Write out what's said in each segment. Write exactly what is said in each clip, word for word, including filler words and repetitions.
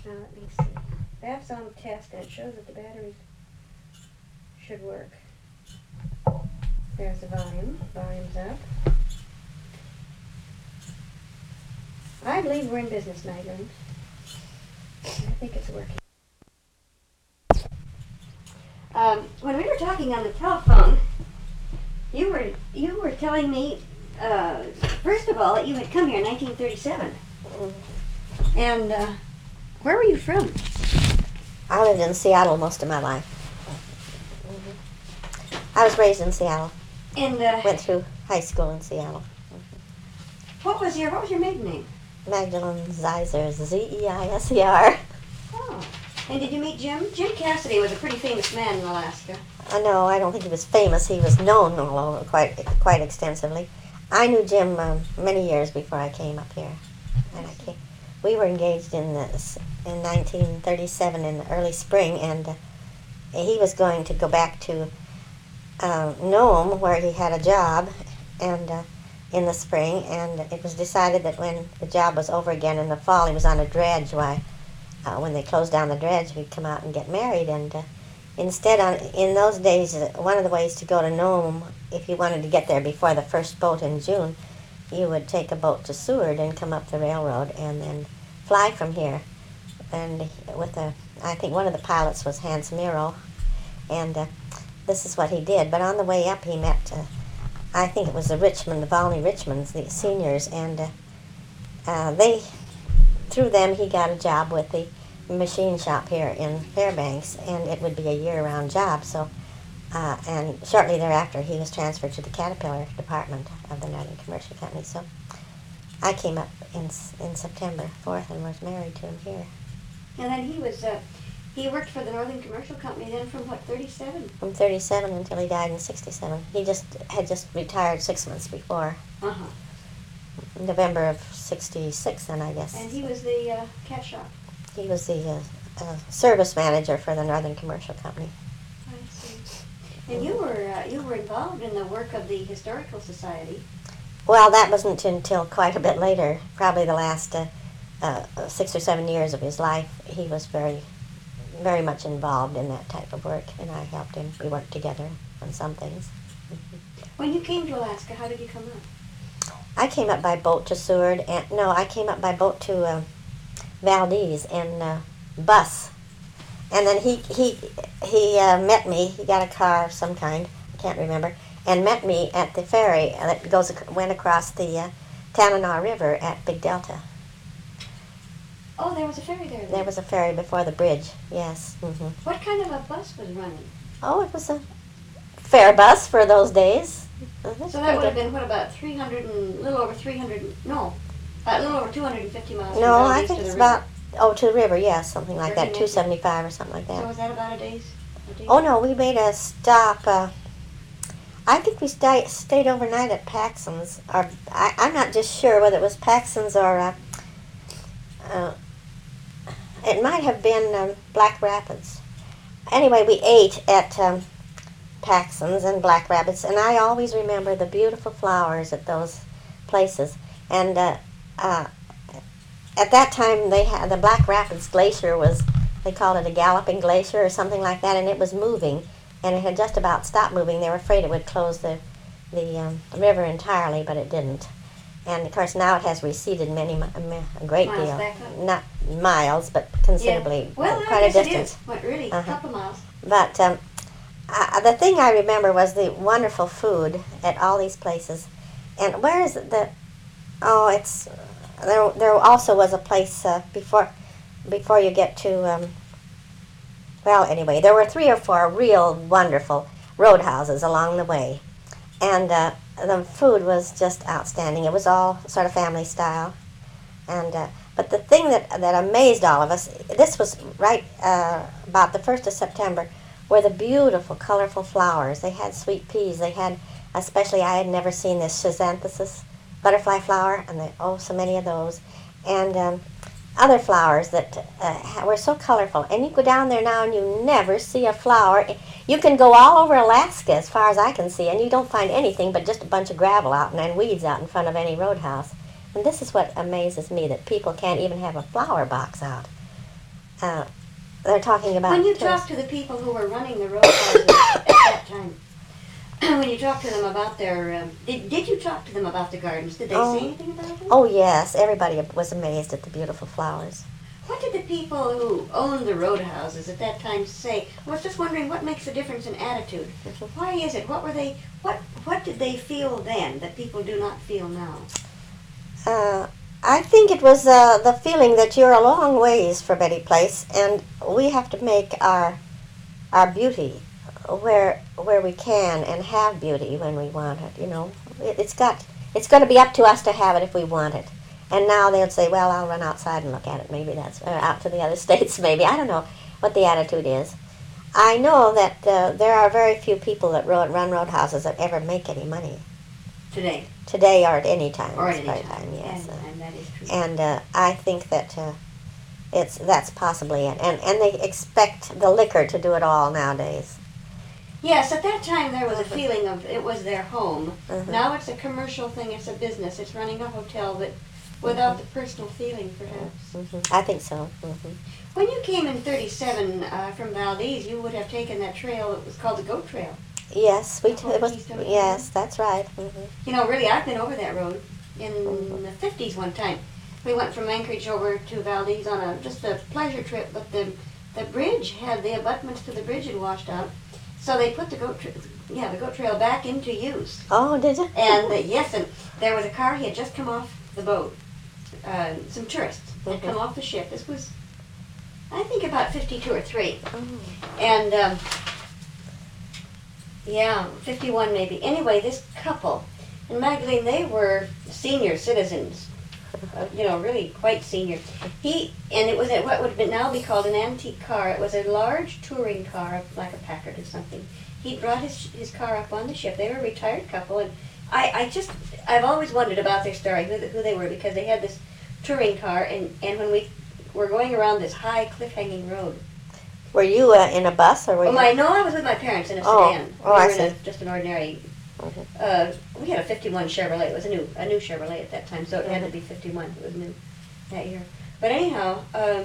Now let me see. That's on test and it shows that the batteries should work. There's the volume. Volume's up. I believe we're in business, Nigel. I think it's working. Um, when we were talking on the telephone, you were you were telling me, uh, first of all, that you had come here in nineteen thirty-seven. Mm-hmm. And uh, where were you from? I lived in Seattle most of my life. Mm-hmm. I was raised in Seattle. And uh, went through high school in Seattle. Mm-hmm. What was your What was your maiden name? Magdalene Zeiser, Z E I S E R. Oh. And did you meet Jim? Jim Cassidy was a pretty famous man in Alaska. Uh, no, I don't think he was famous. He was known all over quite quite extensively. I knew Jim um, many years before I came up here. And I came, we were engaged in this in nineteen thirty-seven in the early spring, and uh, he was going to go back to uh, Nome, where he had a job, and uh, in the spring. And it was decided that when the job was over again in the fall, he was on a dredge. Why? Uh, when they closed down the dredge, we'd come out and get married. And uh, instead, on in those days, uh, one of the ways to go to Nome, if you wanted to get there before the first boat in June, you would take a boat to Seward and come up the railroad and then fly from here. And with a, I think one of the pilots was Hans Miro, and uh, this is what he did. But on the way up, he met, uh, I think it was the Richmond, the Volney Richmonds, the seniors, and uh, uh, they. Through them, he got a job with the machine shop here in Fairbanks, and it would be a year-round job. So, uh, and shortly thereafter, he was transferred to the Caterpillar department of the Northern Commercial Company. So, I came up in in September fourth and was married to him here. And then he was uh, he worked for the Northern Commercial Company then from what thirty-seven? From thirty-seven until he died in sixty-seven. He just had just retired six months before. Uh huh. November of sixty-six, then I guess. And he was the uh, cat shop. He was the uh, uh, service manager for the Northern Commercial Company. I see. And you were uh, you were involved in the work of the Historical Society. Well, that wasn't until quite a bit later, probably the last uh, uh, six or seven years of his life. He was very, very much involved in that type of work, and I helped him. We worked together on some things. When you came to Alaska, how did you come up? I came up by boat to Seward, and no, I came up by boat to uh, Valdez and uh, bus, and then he he he uh, met me. He got a car of some kind, I can't remember, and met me at the ferry that goes went across the uh, Tanana River at Big Delta. Oh, there was a ferry there then? There was a ferry before the bridge. Yes. Mm-hmm. What kind of a bus was running? Oh, it was a fare bus for those days. Uh-huh. So that would have been, what, about three hundred and, a little over three hundred, no, a little over two hundred fifty miles. No, I think it's about, oh, to the river, yes, something like that, two seventy-five or something like that. So was that about a day's? A day's oh, no, we made a stop, uh, I think we stay, stayed overnight at Paxson's, or, I, I'm not just sure whether it was Paxson's or, uh, uh, it might have been um, Black Rapids. Anyway, we ate at, um, Paxson's and Black Rapids, and I always remember the beautiful flowers at those places. And uh, uh, at that time, they had the Black Rapids Glacier was, they called it a galloping glacier or something like that, and it was moving, and it had just about stopped moving. They were afraid it would close the the, um, the river entirely, but it didn't. And of course, now it has receded many a great miles deal, back up. not miles, but considerably, yeah. Well, quite I a guess distance. It is. What, really, uh-huh. a couple miles. But um, Uh, the thing I remember was the wonderful food at all these places. And where is it that, oh, it's, there There also was a place uh, before before you get to, um, well, anyway, there were three or four real wonderful roadhouses along the way. And uh, the food was just outstanding. It was all sort of family style. And uh, but the thing that, that amazed all of us, this was right uh, about the first of September, were the beautiful, colorful flowers. They had sweet peas. They had, especially, I had never seen this schizanthus butterfly flower, and they, oh, so many of those. And um, other flowers that uh, were so colorful. And you go down there now and you never see a flower. You can go all over Alaska, as far as I can see, and you don't find anything but just a bunch of gravel out and, and weeds out in front of any roadhouse. And this is what amazes me, that people can't even have a flower box out. Uh, they're talking about. When you tourists. talk to the people who were running the roadhouses at that time, when you talk to them about their, um, did, did you talk to them about the gardens? Did they Oh. say anything about them? Oh yes, everybody was amazed at the beautiful flowers. What did the people who owned the roadhouses at that time say? I was just wondering what makes a difference in attitude. Why is it? What were they? What What did they feel then that people do not feel now? Uh, I think it was uh, the feeling that you're a long ways from any place, and we have to make our our beauty where where we can and have beauty when we want it. You know, it, it's got it's going to be up to us to have it if we want it. And now they'll say, well, I'll run outside and look at it. Maybe that's or out to the other states. Maybe I don't know what the attitude is. I know that uh, there are very few people that road, run roadhouses that ever make any money Today. today or at any time. Or at It's any by time. yes. And, uh, and that is true. And uh, I think that uh, it's that's possibly it. And and they expect the liquor to do it all nowadays. Yes, at that time there was a Mhm. feeling of it was their home. Mhm. Now it's a commercial thing, it's a business, it's running a hotel, but without the personal feeling, perhaps. hmm I think so. hmm When you came in thirty-seven uh, from Valdez, you would have taken that trail, it was called the Goat Trail. Yes, we. T- Oh, it was. Keystone Trail. Yes, that's right. hmm You know, really, I've been over that road in Mhm. the fifties one time. We went from Anchorage over to Valdez on a just a pleasure trip, but the the bridge had the abutments to the bridge had washed out, so they put the goat tra- yeah the goat trail back into use. Oh, did you? And uh, yes, and there was a car. He had just come off the boat. Uh, some tourists had Mhm. come off the ship. This was, I think, about fifty-two or three, Oh. and um, yeah, fifty-one maybe. Anyway, this couple and Magdalene, they were senior citizens. Uh, you know, really quite senior. He and it was at what would now be called an antique car. It was a large touring car, like a Packard or something. He brought his his car up on the ship. They were a retired couple, and I, I just I've always wondered about their story, who, who they were, because they had this touring car, and, and when we were going around this high cliff-hanging road. Were you uh, in a bus or were Oh you? my! No, I was with my parents in a Oh. sedan. Oh, we I were in a, see. just an ordinary. Mhm. Uh, we had a fifty-one Chevrolet. It was a new a new Chevrolet at that time, so it had to be fifty-one. It was new that year. But anyhow, um,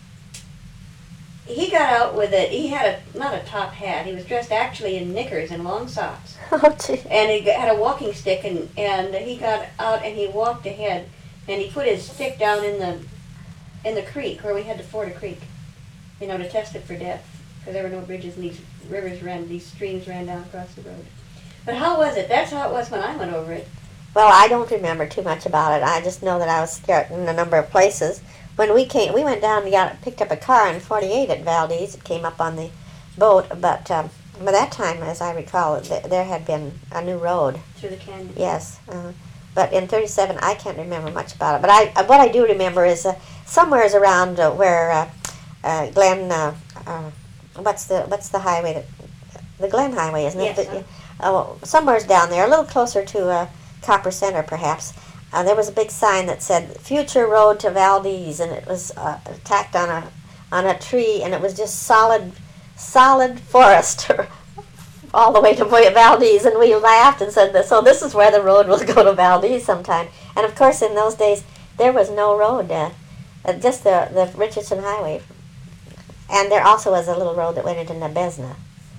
he got out with it. He had a not a top hat. He was dressed actually in knickers and long socks, Oh, gee. and he had a walking stick. and And he got out and he walked ahead, and he put his stick down in the in the creek where we had to ford a creek, you know, to test it for depth, because there were no bridges and these rivers ran, these streams ran down across the road. But how was it? That's how it was when I went over it. Well, I don't remember too much about it. I just know that I was scared in a number of places. When we came, we went down and got picked up a car in forty-eight at Valdez. It came up on the boat, but um, by that time, as I recall, th- there had been a new road. Through the canyon. Yes, uh, but in thirty-seven, I can't remember much about it. But I, uh, what I do remember is uh, somewhere's around uh, where uh, uh, Glen, uh, uh, what's the what's the highway that the Glen Highway, isn't it? Yes, The- oh, somewhere's down there, a little closer to uh, Copper Center, perhaps. Uh, there was a big sign that said "Future Road to Valdez," and it was uh, tacked on a on a tree, and it was just solid, solid forest all the way to Valdez. And we laughed and said, "So this is where the road will go to Valdez sometime." And of course, in those days, there was no road, uh, uh, just the the Richardson Highway, and there also was a little road that went into Nebezna.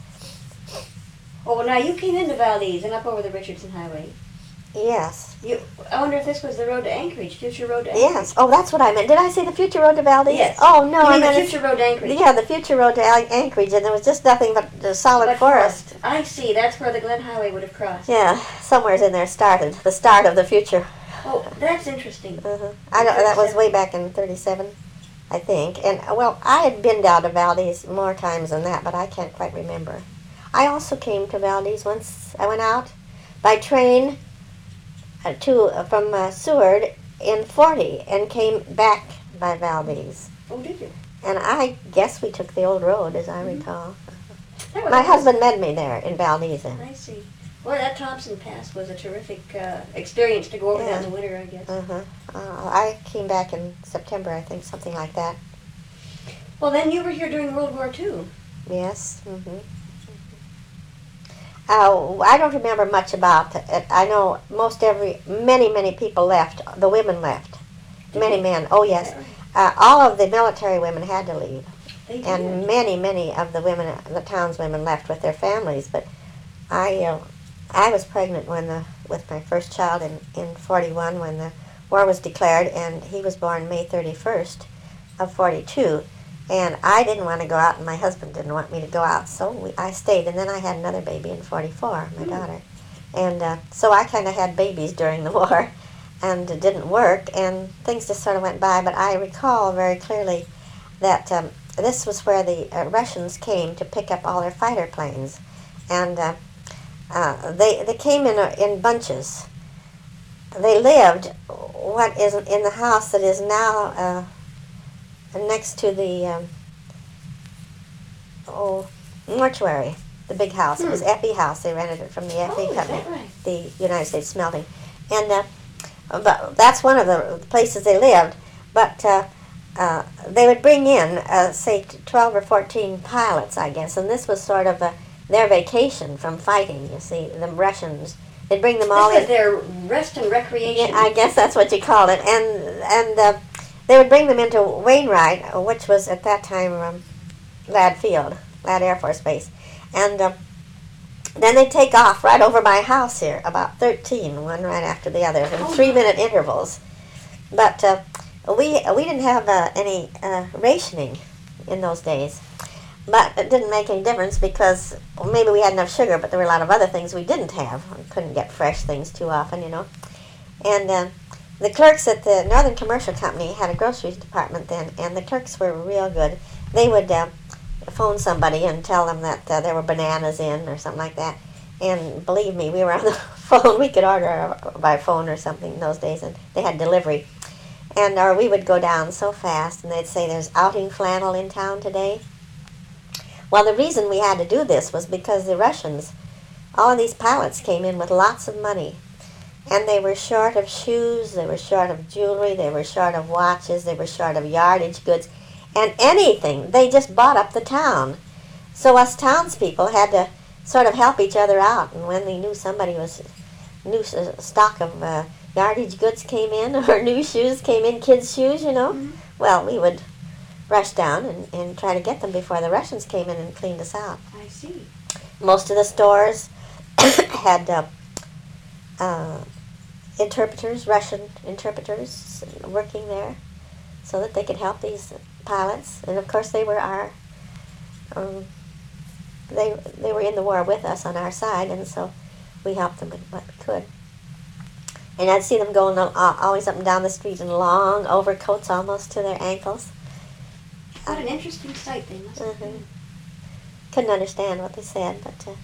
Oh, well, now you came into Valdez and up over the Richardson Highway. Yes. You, I wonder if this was the road to Anchorage, future road to Anchorage. Yes. Oh, that's what I meant. Did I say the future road to Valdez? Yes. Oh no, You I mean meant the it's- future road to Anchorage? yeah, the future road to An- Anchorage, and there was just nothing but the solid But forest. I see. That's where the Glen Highway would have crossed. Yeah, somewhere's in there started the start of the future. Oh, that's interesting. Uh-huh. I don't, that was way back in thirty-seven, I think. And uh, well, I had been down to Valdez more times than that, but I can't quite remember. I also came to Valdez once. I went out by train uh, to uh, from uh, Seward in forty and came back by Valdez. Oh, did you? And I guess we took the old road, as I recall. That was My awesome. husband met me there in Valdez. then. I see. Boy, that Thompson Pass was a terrific uh, experience to go over Yeah. that in the winter, I guess. Uh-huh. Uh, I came back in September, I think, something like that. Well, then you were here during World War Two. Yes. Mm-hmm. Uh, I don't remember much about it. I know most every, many, many people left. The women left. Many men. Oh, yes. uh, all of the military women had to leave. They did. And many, many of the women, the townswomen, left with their families. But I, uh, I was pregnant when the with my first child in in forty-one when the war was declared, and he was born May thirty-first of forty-two. And I didn't want to go out, and my husband didn't want me to go out, so we, I stayed. And then I had another baby in forty-four, my mm. daughter. And uh, so I kind of had babies during the war, and it didn't work, and things just sort of went by. But I recall very clearly that um, this was where the uh, Russians came to pick up all their fighter planes. And uh, uh, they, they came in, uh, in bunches. They lived what is in the house that is now uh, next to the um, oh, mortuary, the big house. Hmm. It was Effie House. They rented it from the Effie oh, Company, right? the United States Smelting. And uh, but that's one of the places they lived. But uh, uh, they would bring in, uh, say, twelve or fourteen pilots, I guess, and this was sort of a, their vacation from fighting, you see, the Russians. They'd bring them all this in. was their rest and recreation. Yeah, I guess that's what you call it. And and uh, they would bring them into Wainwright, which was at that time um, Ladd Field, Ladd Air Force Base. And uh, then they'd take off right over my house here, about thirteen, one right after the other, in oh, three-minute intervals. But uh, we we didn't have uh, any uh, rationing in those days. But it didn't make any difference because well, maybe we had enough sugar, but there were a lot of other things we didn't have. We couldn't get fresh things too often, you know. And uh, the clerks at the Northern Commercial Company had a groceries department then, and the clerks were real good. They would uh, phone somebody and tell them that uh, there were bananas in or something like that. And believe me, we were on the phone. We could order by phone or something in those days, and they had delivery. And or we would go down so fast, and they'd say, "There's outing flannel in town today." Well, the reason we had to do this was because the Russians, all of these pilots came in with lots of money, and they were short of shoes, they were short of jewelry, they were short of watches, they were short of yardage goods, and anything. They just bought up the town. So us townspeople had to sort of help each other out, and when they knew somebody was, new stock of uh, yardage goods came in, or new shoes came in, kids' shoes, you know, mm-hmm. well, we would rush down and, and try to get them before the Russians came in and cleaned us out. I see. Most of the stores had uh, uh, interpreters, Russian interpreters, working there so that they could help these pilots. And of course, they were our, um, they they were in the war with us on our side, and so we helped them with what we could. And I'd see them going uh, always up and down the street in long overcoats almost to their ankles. What an interesting sight they must have been. Couldn't understand what they said, but uh,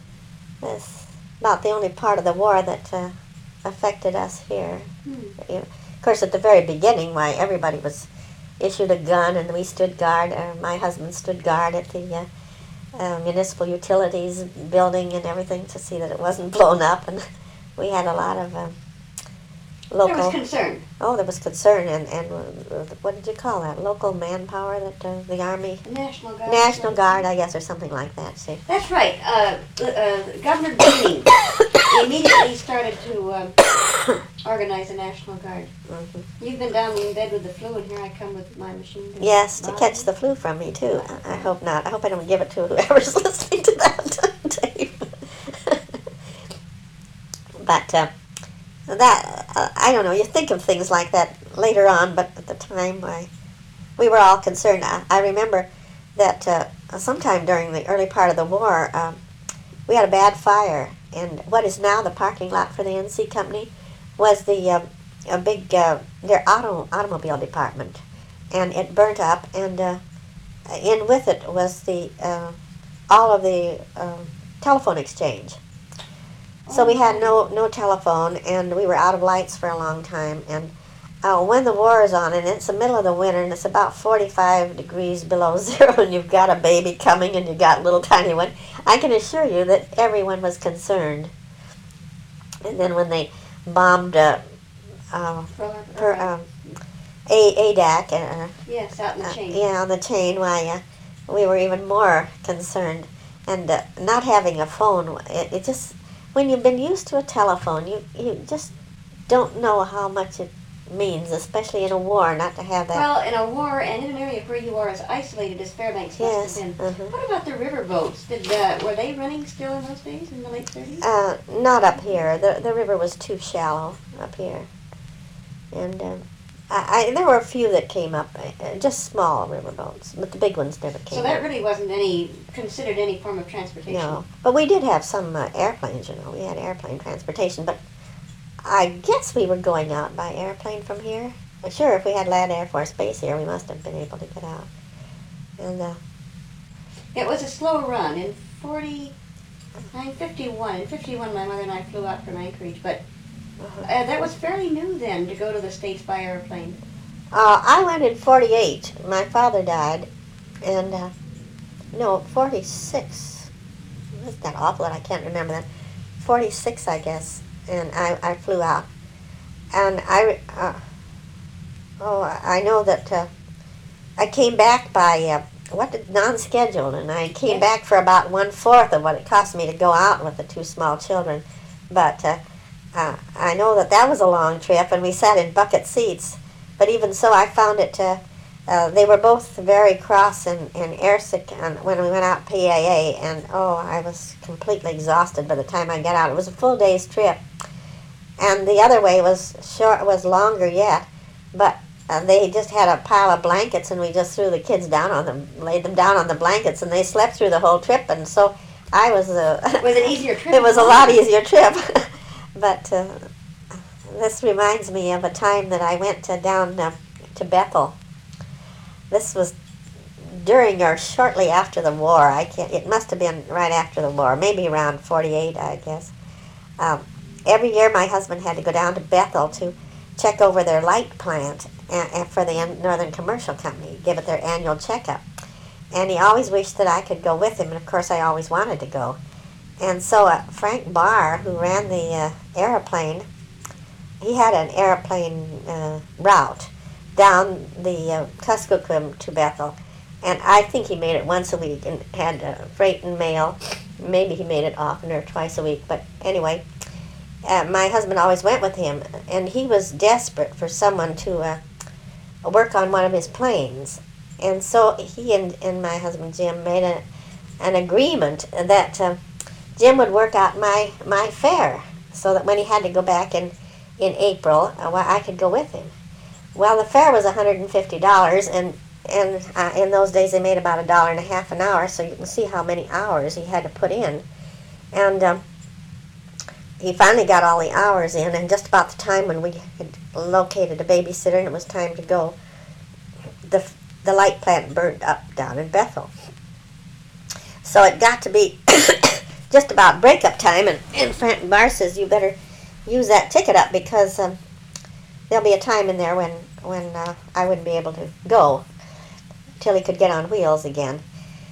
that's about the only part of the war that uh, affected us here. Hmm. Of course, at the very beginning, why everybody was issued a gun, and we stood guard. Uh, my husband stood guard at the uh, uh, municipal utilities building and everything to see that it wasn't blown up, and we had a lot of um, local. There was concern. Oh, there was concern, and, and uh, what did you call that? Local manpower that uh, the Army? National Guard. National Guard, I guess, or something like that. See? That's right. Uh, uh, Governor Benning immediately started to um, organize a National Guard. Mm-hmm. You've been down in bed with the flu, and here I come with my machine gun. Yes, to catch the flu from me, too. I, I hope not. I hope I don't give it to whoever's listening to that tape. But... Uh, That, uh, I don't know, you think of things like that later on, but at the time I, we were all concerned. I, I remember that uh, sometime during the early part of the war, um, we had a bad fire, and what is now the parking lot for the N C Company was the uh, a big, uh, their auto, automobile department, and it burnt up, and uh, in with it was the uh, all of the uh, telephone exchange. So we had no no telephone, and we were out of lights for a long time. And uh, when the war is on, and it's the middle of the winter, and it's about forty-five degrees below zero, and you've got a baby coming, and you've got a little tiny one, I can assure you that everyone was concerned. And then when they bombed uh, uh, per, um, a ADAC, uh, yes, out in the uh, chain. yeah, on the chain, why uh, we were even more concerned. And uh, not having a phone, it, it just... When you've been used to a telephone, you, you just don't know how much it means, especially in a war, not to have that. Well, in a war and in an area where you are as isolated as Fairbanks Yes, must have been. uh-huh. What about the river boats? Did uh, were they running still in those days in the late thirties? Uh, not up here. The the river was too shallow up here, and um, I, I there were a few that came up, uh, just small river boats, but the big ones never came. So that up. really wasn't any considered any form of transportation. No, but we did have some uh, airplanes. You know, we had airplane transportation, but I guess we were going out by airplane from here. But sure, if we had Ladd Air Force Base here, we must have been able to get out. And uh, It was a slow run. In forty, nine fifty-one, in fifty-one, my mother and I flew out from Anchorage, but uh-huh. uh, that was fairly new then to go to the States by airplane. uh, I went in forty-eight. My father died, and uh, no, forty-six. Isn't that awful that I can't remember that? forty-six, I guess, and I, I flew out. And I, uh, oh, I know that uh, I came back by, uh, what did, non-scheduled, and I came Yes. back for about one-fourth of what it cost me to go out with the two small children. But uh, uh, I know that that was a long trip, and we sat in bucket seats. But even so, I found it, uh, uh, they were both very cross and, and airsick and when we went out P A A, and oh, I was completely exhausted by the time I got out. It was a full day's trip. And the other way was short, was longer yet, but uh, they just had a pile of blankets, and we just threw the kids down on them, laid them down on the blankets, and they slept through the whole trip. And so I was. Uh, It was an easier trip. it was a lot easier trip, but uh, this reminds me of a time that I went to, down uh, to Bethel. This was during or shortly after the war. I can't. It must have been right after the war, maybe around forty-eight, I guess. Um, Every year, my husband had to go down to Bethel to check over their light plant uh, for the Northern Commercial Company, give it their annual checkup. And he always wished that I could go with him, and of course I always wanted to go. And so uh, Frank Barr, who ran the uh, airplane, he had an airplane uh, route down the uh, Kuskokwim to Bethel. And I think he made it once a week and had uh, freight and mail. Maybe he made it often or twice a week, but anyway. Uh, my husband always went with him, and he was desperate for someone to uh, work on one of his planes. And so he and, and my husband Jim made a, an agreement that uh, Jim would work out my, my fare so that when he had to go back in, in April, uh, well, I could go with him. Well, the fare was one hundred fifty dollars, and, and uh, in those days they made about a dollar and a half an hour, so you can see how many hours he had to put in. And um, he finally got all the hours in, and just about the time when we had located a babysitter and it was time to go, the the light plant burned up down in Bethel. So it got to be just about breakup time, and, and Frank Barr says, you better use that ticket up because um, there'll be a time in there when, when uh, I wouldn't be able to go till he could get on wheels again.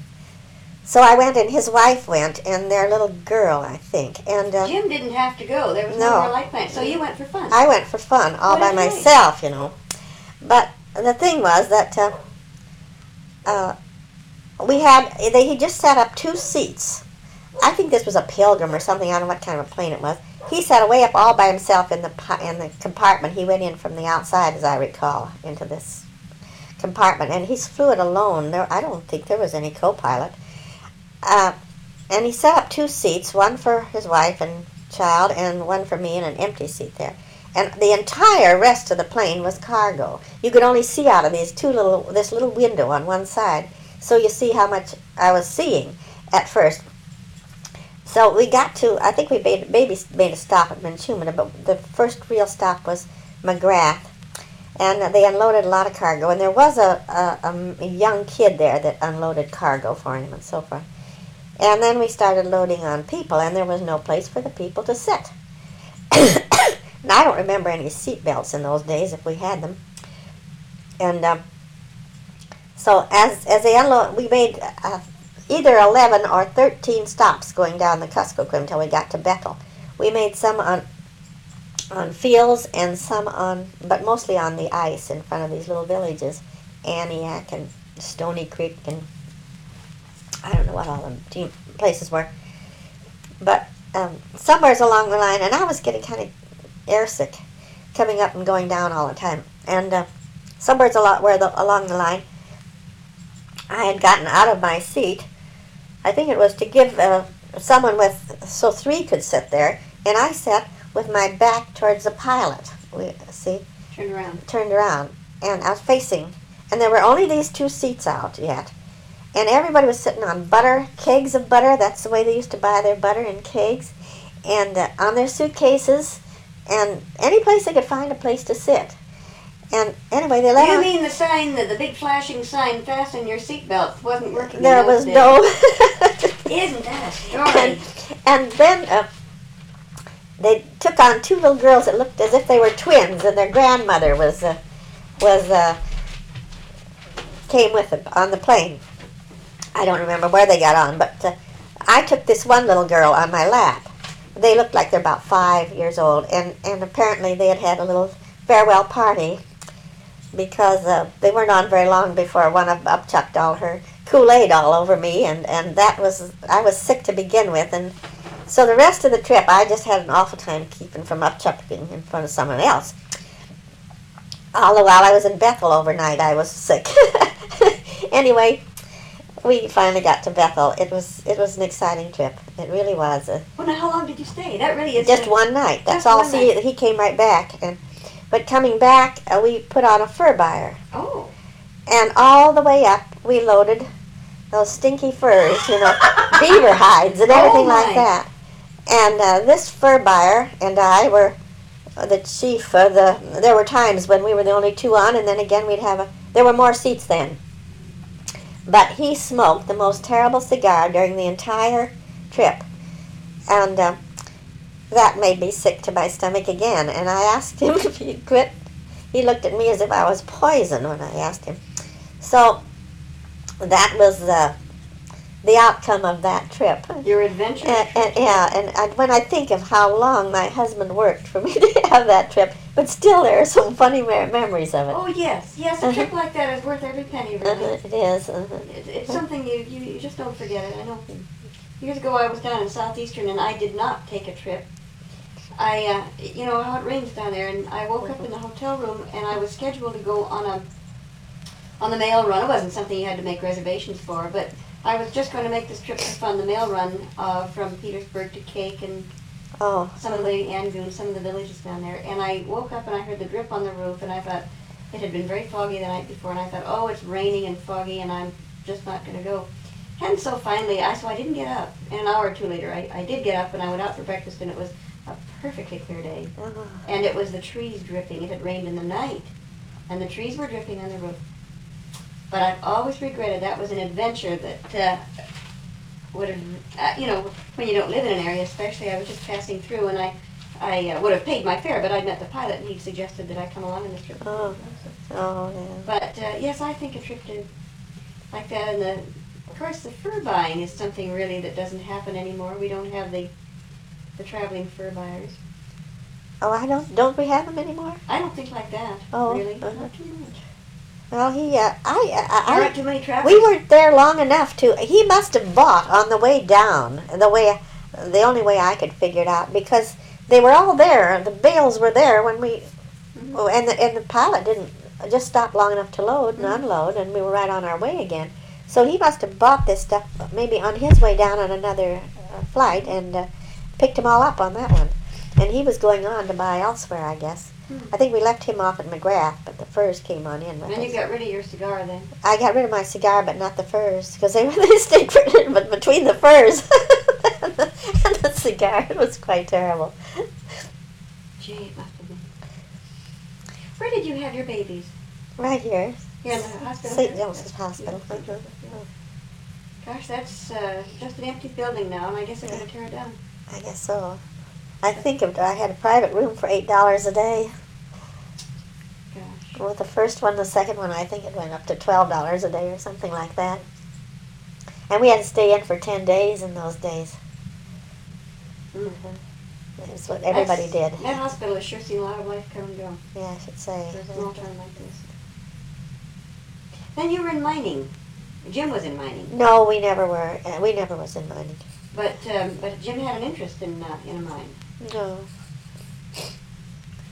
So I went, and his wife went, and their little girl, I think. And uh, Jim didn't have to go. There was no, No. more light plant. So you went for fun. I went for fun, all What by a night. myself, you know. But the thing was that uh, uh, we had, they he just set up two seats. I think this was a Pilgrim or something. I don't know what kind of a plane it was. He sat away up all by himself in the pi- in the compartment. He went in from the outside, as I recall, into this compartment, and he flew it alone. There, I don't think there was any co-pilot. Uh, and he set up two seats, one for his wife and child, and one for me, and an empty seat there. And the entire rest of the plane was cargo. You could only see out of these two little, this little window on one side. So you see how much I was seeing at first. So we got to, I think we made, maybe made a stop at Minchumina, but the first real stop was McGrath. And they unloaded a lot of cargo. And there was a, a, a young kid there that unloaded cargo for him and so forth. And then we started loading on people, and there was no place for the people to sit. And I don't remember any seat belts in those days, if we had them. And um, so as as they unloaded, we made uh, either eleven or thirteen stops going down the Kuskokwim until we got to Bethel. We made some on on fields and some on, but mostly on the ice in front of these little villages, Aniak and Stony Creek and I don't know what all the team places were, but um, somewheres along the line, and I was getting kind of airsick. coming up and going down all the time. And uh, somewhere a lot where the, along the line, I had gotten out of my seat. I think it was to give uh, someone with, so three could sit there, and I sat with my back towards the pilot. We see, Turn around. turned around, and I was facing, and there were only these two seats out yet, and everybody was sitting on butter, kegs of butter. That's the way they used to buy their butter in kegs, and uh, on their suitcases, and any place they could find a place to sit. And anyway, they let You on- mean the sign, the, the big flashing sign, fasten your seatbelt, wasn't working? There in those was days? no. Isn't that a story? and, and then uh, they took on two little girls that looked as if they were twins, and their grandmother was uh, was uh, came with them on the plane. I don't remember where they got on, but uh, I took this one little girl on my lap. They looked like they're about five years old, and, and apparently they had had a little farewell party, because uh, they weren't on very long before one of them upchucked all her Kool-Aid all over me, and, and that was, I was sick to begin with, and so the rest of the trip I just had an awful time keeping from upchucking in front of someone else. All the while I was in Bethel overnight, I was sick. Anyway, we finally got to Bethel. It was it was an exciting trip. It really was. Uh, Well, now, how long did you stay? That really is just a- one night. That's just all. one See, night. he came right back, and but coming back, uh, we put on a fur buyer. Oh. And all the way up, we loaded those stinky furs, you know, beaver hides and everything Oh, my. like that. And uh, this fur buyer and I were the chief of the. There were times when we were the only two on, and then again we'd have a. There were more seats then. But he smoked the most terrible cigar during the entire trip, and uh, that made me sick to my stomach again. And I asked him if he'd quit. He looked at me as if I was poison when I asked him. So that was the the outcome of that trip. Your adventure? And, and yeah, and I, when I think of how long my husband worked for me to have that trip, but still there are some funny me- memories of it. Oh, yes. Yes, a trip like that is worth every penny, really. Uh-huh, it is. Uh-huh. It, it's something you, you, you just don't forget it. I know. Years ago, I was down in Southeastern, and I did not take a trip. I, uh, you know how it rains down there, and I woke up in the hotel room, and I was scheduled to go on a on the mail run. It wasn't something you had to make reservations for, but I was just going to make this trip for fun, the mail run uh, from Petersburg to Cake and Oh, some of the Angoon, some of the villages down there. And I woke up and I heard the drip on the roof, and I thought it had been very foggy the night before, and I thought, oh, it's raining and foggy, and I'm just not going to go. And so finally, I so I didn't get up. And an hour or two later, I, I did get up, and I went out for breakfast, and it was a perfectly clear day. uh-huh. And it was the trees dripping. It had rained in the night, and the trees were dripping on the roof. But I've always regretted that was an adventure that uh, would have, uh, you know, when you don't live in an area, especially, I was just passing through, and I, I uh, would have paid my fare, but I'd met the pilot, and he suggested that I come along on this trip. Oh. Oh, yeah. But uh, yes, I think a trip to like that, and the, of course, the fur buying is something really that doesn't happen anymore. We don't have the the traveling fur buyers. Oh, I don't. Don't we have them anymore? I don't think like that. Oh, really, uh-huh. not too much. Well, he. Uh, I. There I. aren't I too many travelers. we weren't there long enough to. He must have bought on the way down. The way. The only way I could figure it out, because they were all there. The bales were there when we. Mhm. Oh, and the and the pilot didn't just stop long enough to load and Mhm. unload, and we were right on our way again. So he must have bought this stuff maybe on his way down on another uh, flight, and uh, picked them all up on that one. And he was going on to buy elsewhere, I guess. Hmm. I think we left him off at McGrath, but the furs came on in with And you us. got rid of your cigar then. I got rid of my cigar, but not the furs, because they, they stayed for, but between the furs and, the, and the cigar. It was quite terrible. Gee, it must have been. Where did you have your babies? Right here. Here in the hospital? Saint here? Joseph's Hospital. Yeah, Saint Joseph, yeah. Gosh, that's uh, just an empty building now, and I guess they're going to tear it down. I guess so. I think of, I had a private room for eight dollars a day. Gosh. With the first one, the second one, I think it went up to twelve dollars a day or something like that. And we had to stay in for ten days in those days. Mm. That's what everybody That's- did. That hospital has sure seen a lot of life come and go Yeah, I should say. for a small town like this. Then you were in mining. Jim was in mining, No, we never were. Uh, we never was in mining. but um, but Jim had an interest in uh, in a mine. No.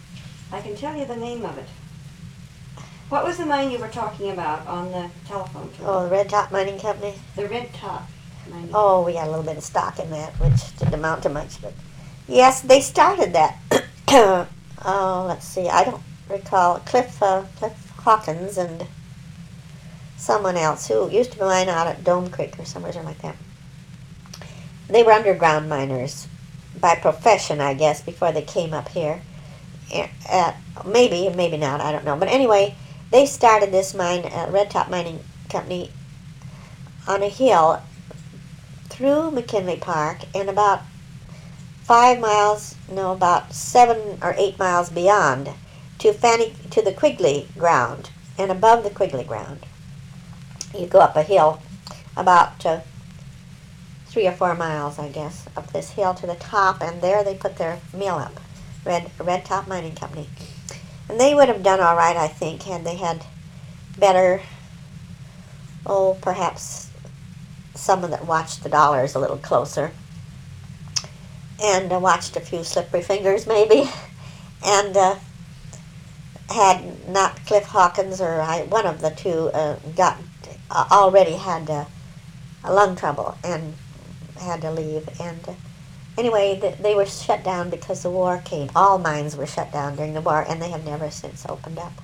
I can tell you the name of it. What was the mine you were talking about on the telephone to me? Oh, the Red Top Mining Company. The Red Top Mining. Oh, we had a little bit of stock in that, which didn't amount to much. But yes, they started that. Oh, let's see. I don't recall Cliff uh, Cliff Hawkins and someone else who used to mine out at Dome Creek or somewhere like that. They were underground miners by profession, I guess, before they came up here. At, maybe, maybe not, I don't know. But anyway, they started this mine, uh, Red Top Mining Company, on a hill through McKinley Park and about five miles, no, about seven or eight miles beyond to Fanny, to the Quigley ground. And above the Quigley ground, you go up a hill about uh, three or four miles, I guess, up this hill to the top, and there they put their mill up, Red Red Top Mining Company. And they would have done all right, I think, had they had better, oh, perhaps someone that watched the dollars a little closer, and uh, watched a few slippery fingers, maybe, and uh, had not Cliff Hawkins or I, one of the two uh, got uh, already had uh, a lung trouble and had to leave. And uh, anyway, the, they were shut down because the war came. All mines were shut down during the war, and they have never since opened up.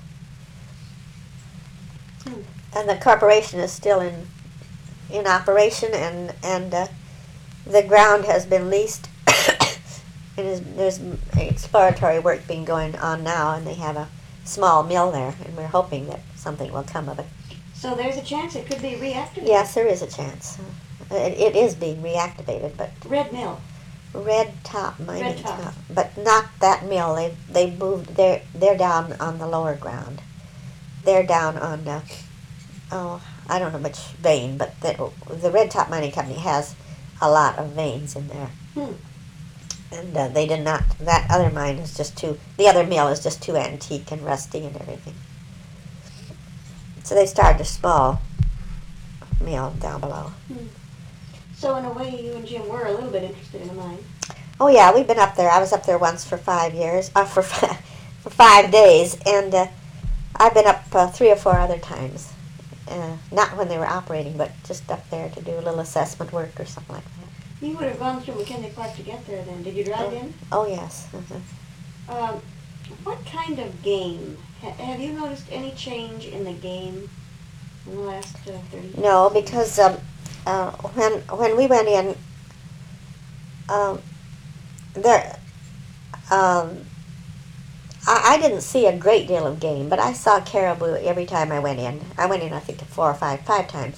Hmm. And the corporation is still in in operation, and and uh, the ground has been leased. And is, there's exploratory work being going on now, and they have a small mill there, and we're hoping that something will come of it. So there's a chance it could be reactivated? Yes, there is a chance. It, it is being reactivated, but... Red Mill. Red Top Mining Red Top. Top. But not that mill. They they moved, they're, they're down on the lower ground. They're down on, uh, oh, I don't know which vein, but the, the Red Top Mining Company has a lot of veins in there. Hmm. And uh, they did not, that other mine is just too, the other mill is just too antique and rusty and everything. So they started a small mill down below. Hmm. So in a way, you and Jim were a little bit interested in the mine. Oh yeah, we've been up there. I was up there once for five years, uh, for for five days, and uh, I've been up uh, three or four other times. Uh, not when they were operating, but just up there to do a little assessment work or something like that. You would have gone through McKinley Park to get there then. Did you drive oh. in? Oh yes. Uh-huh. Um, what kind of game? Ha- have you noticed any change in the game in the last uh, thirty years? No, because um, uh, when when we went in, um, there, um, I, I didn't see a great deal of game, but I saw caribou every time I went in. I went in, I think, four or five, five times,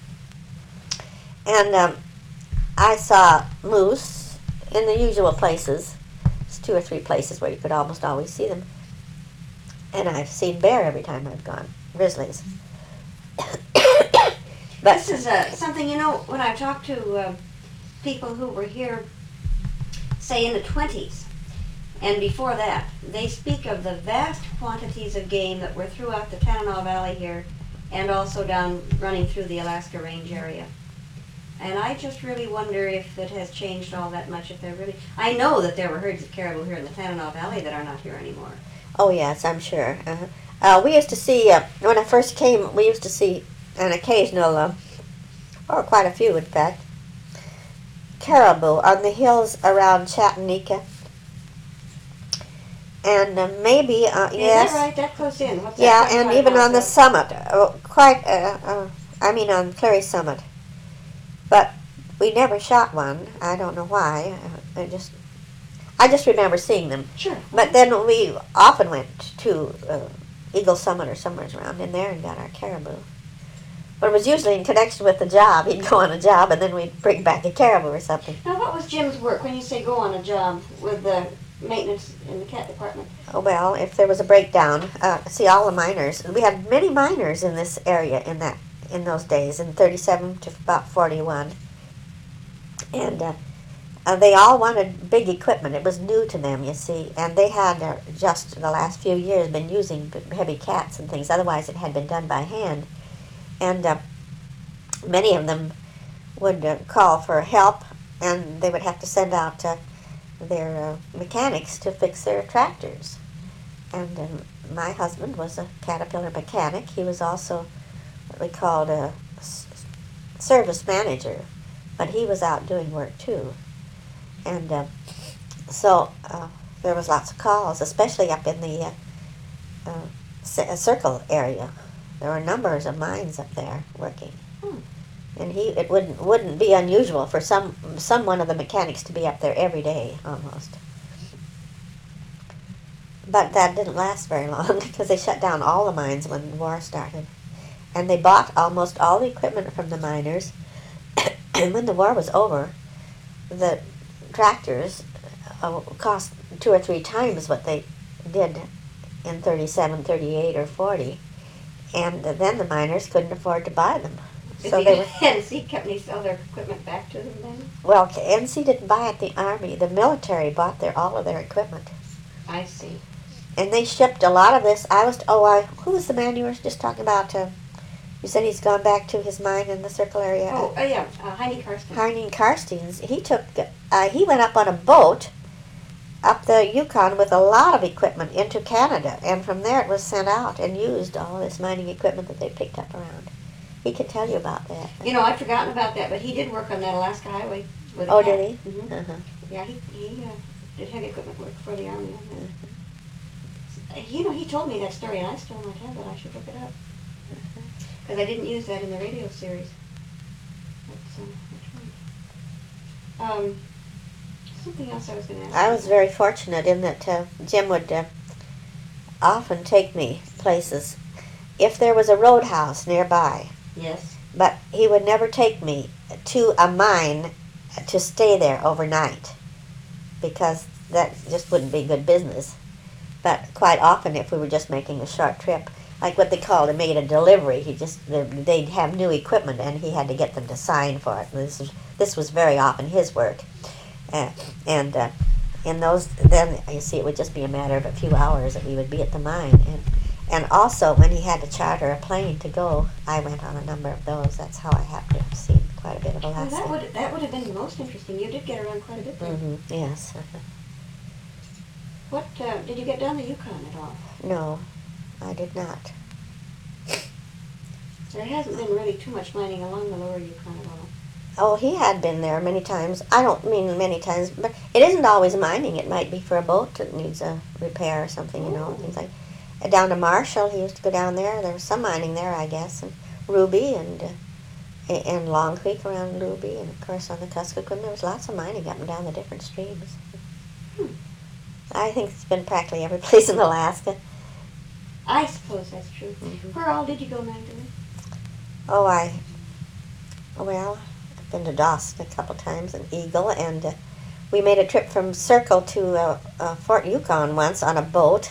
and um, I saw moose in the usual places. There's two or three places where you could almost always see them, and I've seen bear every time I've gone. Grizzlies. But this is uh, something, you know, when I talk to uh, people who were here, say in the twenties, and before that, they speak of the vast quantities of game that were throughout the Tanana Valley here, and also down running through the Alaska Range area. And I just really wonder if it has changed all that much, if they're really... I know that there were herds of caribou here in the Tanana Valley that are not here anymore. Oh yes, I'm sure. Uh-huh. Uh, we used to see, uh, when I first came, we used to see an occasional, uh, or quite a few in fact, caribou on the hills around Chattanooga. And uh, maybe, uh, Is yes. that right? That close in? What's Yeah, that, and twenty-five even on the miles out? summit, uh, quite, uh, uh, I mean on Clary Summit. But we never shot one. I don't know why. Uh, I just, I just remember seeing them. Sure. But then we often went to uh, Eagle Summit or somewhere around in there and got our caribou. But it was usually in connection with the job. He'd go on a job and then we'd bring back a caribou or something. Now, what was Jim's work when you say go on a job with the maintenance in the cat department? Oh, well, if there was a breakdown, uh, see, all the miners, we had many miners in this area in that in those days, in thirty-seven to about forty-one. And uh, uh, they all wanted big equipment. It was new to them, you see. And they had uh, just the last few years been using b- heavy cats and things. Otherwise, it had been done by hand. And uh, many of them would uh, call for help, and they would have to send out uh, their uh, mechanics to fix their tractors. and um, my husband was a Caterpillar mechanic. He was also what we called a s- service manager, but he was out doing work too. And uh, so uh, there was lots of calls, especially up in the uh, uh, c- uh, Circle area. There were numbers of mines up there working. Hmm. And he it wouldn't wouldn't be unusual for some some one of the mechanics to be up there every day almost. But that didn't last very long because they shut down all the mines when the war started. And they bought almost all the equipment from the miners. And when the war was over, the tractors uh, cost two or three times what they did in thirty-seven, thirty-eight, or forty. And then the miners couldn't afford to buy them. Did So the they were, N C company sell their equipment back to them then? well, N C didn't buy it, the Army. The military bought their all of their equipment. I see. And they shipped a lot of this. I was, oh, I, who was the man you were just talking about? Uh, you said he's gone back to his mine in the Circle area. Oh, uh, yeah, uh, Heine Karsten. Heine Karstens. He took, uh, he went up on a boat up the Yukon with a lot of equipment into Canada, and from there it was sent out and used, all this mining equipment that they picked up around. He could tell you about that. You know, I'd forgotten about that, but he did work on that Alaska Highway with a Oh, cat. did he? Mm-hmm. Uh-huh. Yeah, he, he uh, did heavy equipment work for the Army on that. You know, he told me that story, and I still might have it. I should look it up. Because I didn't use that in the radio series. That's, uh, which one? Um, something else I was going to ask. I you was about. very fortunate in that uh, Jim would uh, often take me places if there was a roadhouse nearby. Yes. But he would never take me to a mine to stay there overnight because that just wouldn't be good business. But quite often, if we were just making a short trip, like what they called, it made a delivery. He just they'd have new equipment, and he had to get them to sign for it. And this was this was very often his work, uh, and uh, in those then you see it would just be a matter of a few hours that we would be at the mine. And and also when he had to charter a plane to go, I went on a number of those. That's how I happened to have seen quite a bit of Well, Alaska. that would that would have been the most interesting. You did get around quite a bit there. Hmm. Yes. What uh, did you get down the Yukon at all? No, I did not. There hasn't been really too much mining along the lower Yukon at all. Oh, he had been there many times. I don't mean many times, but it isn't always mining. It might be for a boat that needs a repair or something, you know. Oh. Things like uh, down to Marshall, he used to go down there. There was some mining there, I guess, and Ruby and uh, a- and Long Creek around Ruby, and of course on the Kuskokwim there was lots of mining up and down the different streams. Hmm. I think it's been practically every place in Alaska. I suppose that's true. Mhm. Where all did you go, Magdalene? Oh, I, well, I've been to Dawson a couple times and Eagle, and uh, we made a trip from Circle to uh, uh, Fort Yukon once on a boat.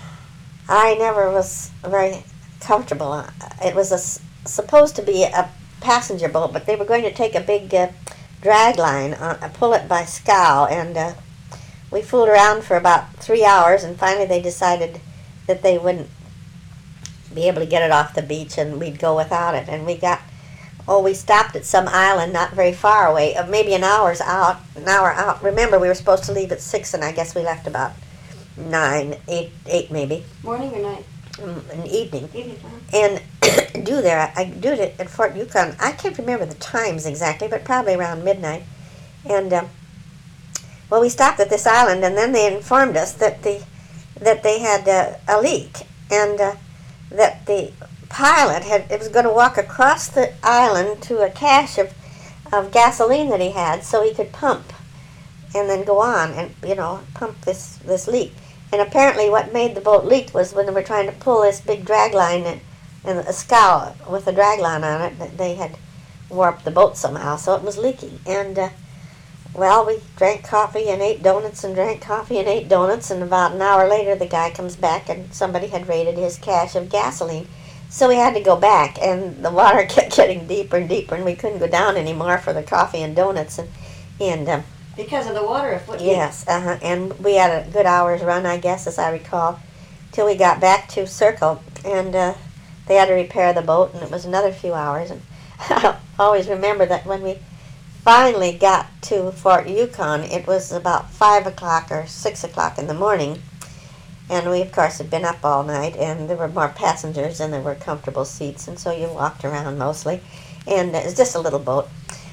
I never was very comfortable. Uh, It was a s supposed to be a passenger boat, but they were going to take a big uh, drag line, on, uh, pull it by scow, and uh, we fooled around for about three hours, and finally they decided that they wouldn't be able to get it off the beach, and we'd go without it. And we got, oh, we stopped at some island not very far away, uh, maybe an hour's out, an hour out. Remember, we were supposed to leave at six, and I guess we left about nine, eight, eight maybe, Morning or night? um, in the evening. Evening time. And do there, I do it at Fort Yukon. I can't remember the times exactly, but probably around midnight. And um, well, we stopped at this island, and then they informed us that the that they had uh, a leak, and uh, that the pilot had it was going to walk across the island to a cache of of gasoline that he had, so he could pump, and then go on and you know pump this this leak. And apparently, what made the boat leak was when they were trying to pull this big drag line and, and a scow with a drag line on it. That they had warped the boat somehow, so it was leaking. And uh, well, we drank coffee and ate donuts and drank coffee and ate donuts, and about an hour later the guy comes back and somebody had raided his cache of gasoline. So we had to go back, and the water kept getting deeper and deeper, and we couldn't go down anymore for the coffee and donuts. And, and um, Because of the water a foot deep. yes, uh-huh, and we had a good hour's run, I guess, as I recall, till we got back to Circle, and uh, they had to repair the boat, and it was another few hours. And I always remember that when we finally got to Fort Yukon, it was about five o'clock or six o'clock in the morning, And we, of course, had been up all night, and there were more passengers than there were comfortable seats, and so you walked around mostly. And it was just a little boat.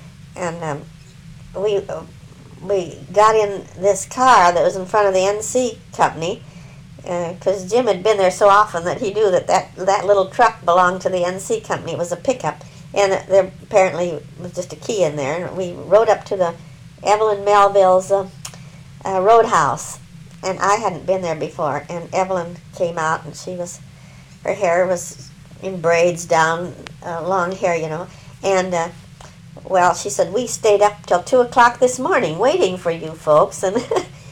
And um, we uh, we got in this car that was in front of the N C company, because uh, Jim had been there so often that he knew that, that that little truck belonged to the N C company. It was a pickup, and there apparently was just a key in there. And we rode up to the Evelyn Melville's uh, uh, Roadhouse, and I hadn't been there before. And Evelyn came out, and she was, her hair was in braids down, uh, long hair, you know. And, uh, well, she said, we stayed up till two o'clock this morning waiting for you folks. And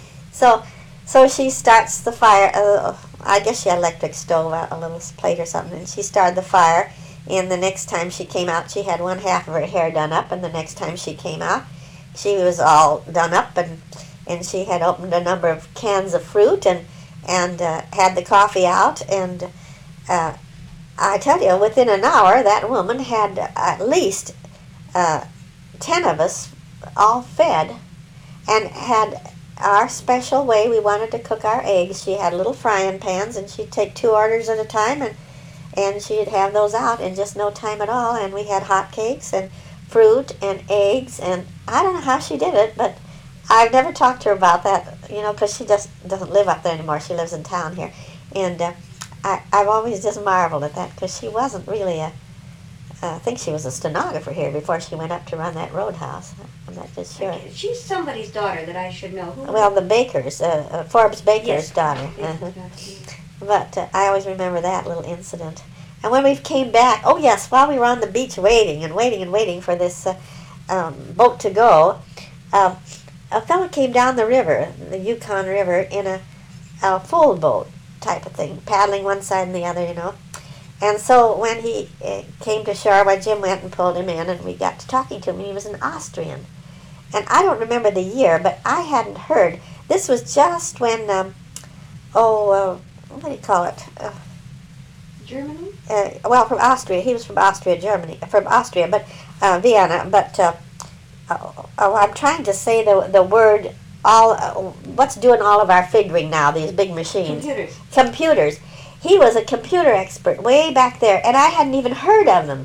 so so she starts the fire. Uh, I guess she had electric stove, a, a little plate or something, and she started the fire. And the next time she came out, she had one half of her hair done up, and the next time she came out, she was all done up, and and she had opened a number of cans of fruit and and uh, had the coffee out. And uh, I tell you, within an hour, that woman had at least uh, ten of us all fed, and had our special way we wanted to cook our eggs. She had little frying pans, and she'd take two orders at a time, and and she'd have those out in just no time at all. And we had hot cakes and fruit and eggs, and I don't know how she did it, but I've never talked to her about that, you know, because she just doesn't live up there anymore. She lives in town here. And uh, I, I've always just marveled at that, because she wasn't really a, uh, I think she was a stenographer here before she went up to run that Roadhouse. I'm not just sure. Okay, she's somebody's daughter that I should know. Who? Well, the Baker's, uh, uh, Forbes Baker's Yes. daughter. Yes. Uh-huh. But uh, I always remember that little incident. And when we came back, oh yes, while we were on the beach waiting and waiting and waiting for this uh, um, boat to go, uh, a fellow came down the river, the Yukon River, in a, a full boat type of thing, paddling one side and the other, you know. And so when he uh, came to shore, well, Jim went and pulled him in, and we got to talking to him, and he was an Austrian. And I don't remember the year, but I hadn't heard. This was just when, um, oh, uh, what do you call it? Uh, Germany? Uh, well, from Austria. He was from Austria, Germany. From Austria, but uh, Vienna. But uh, oh, oh, I'm trying to say the the word. All uh, what's doing all of our figuring now? These big machines. Computers. Computers. He was a computer expert way back there, and I hadn't even heard of him.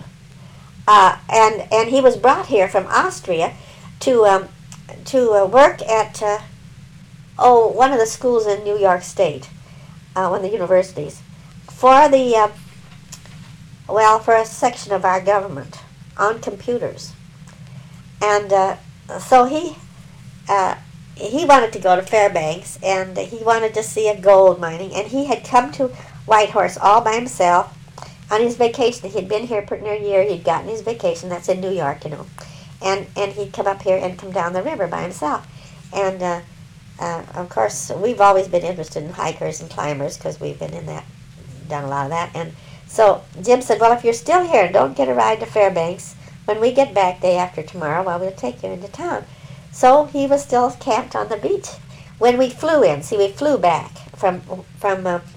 Uh, and and he was brought here from Austria to um, to uh, work at uh, oh one of the schools in New York State, uh, one of the universities, for the uh, well for a section of our government on computers. And uh, so he uh, he wanted to go to Fairbanks, and he wanted to see a gold mining, and he had come to Whitehorse all by himself on his vacation. He'd been here pretty near a year. He'd gotten his vacation. That's in New York, you know. And and he'd come up here and come down the river by himself. And, uh, uh, of course, we've always been interested in hikers and climbers, because we've been in that, done a lot of that. And so Jim said, well, if you're still here, don't get a ride to Fairbanks. When we get back day after tomorrow, well, we'll take you into town. So he was still camped on the beach when we flew in. See, we flew back from from uh,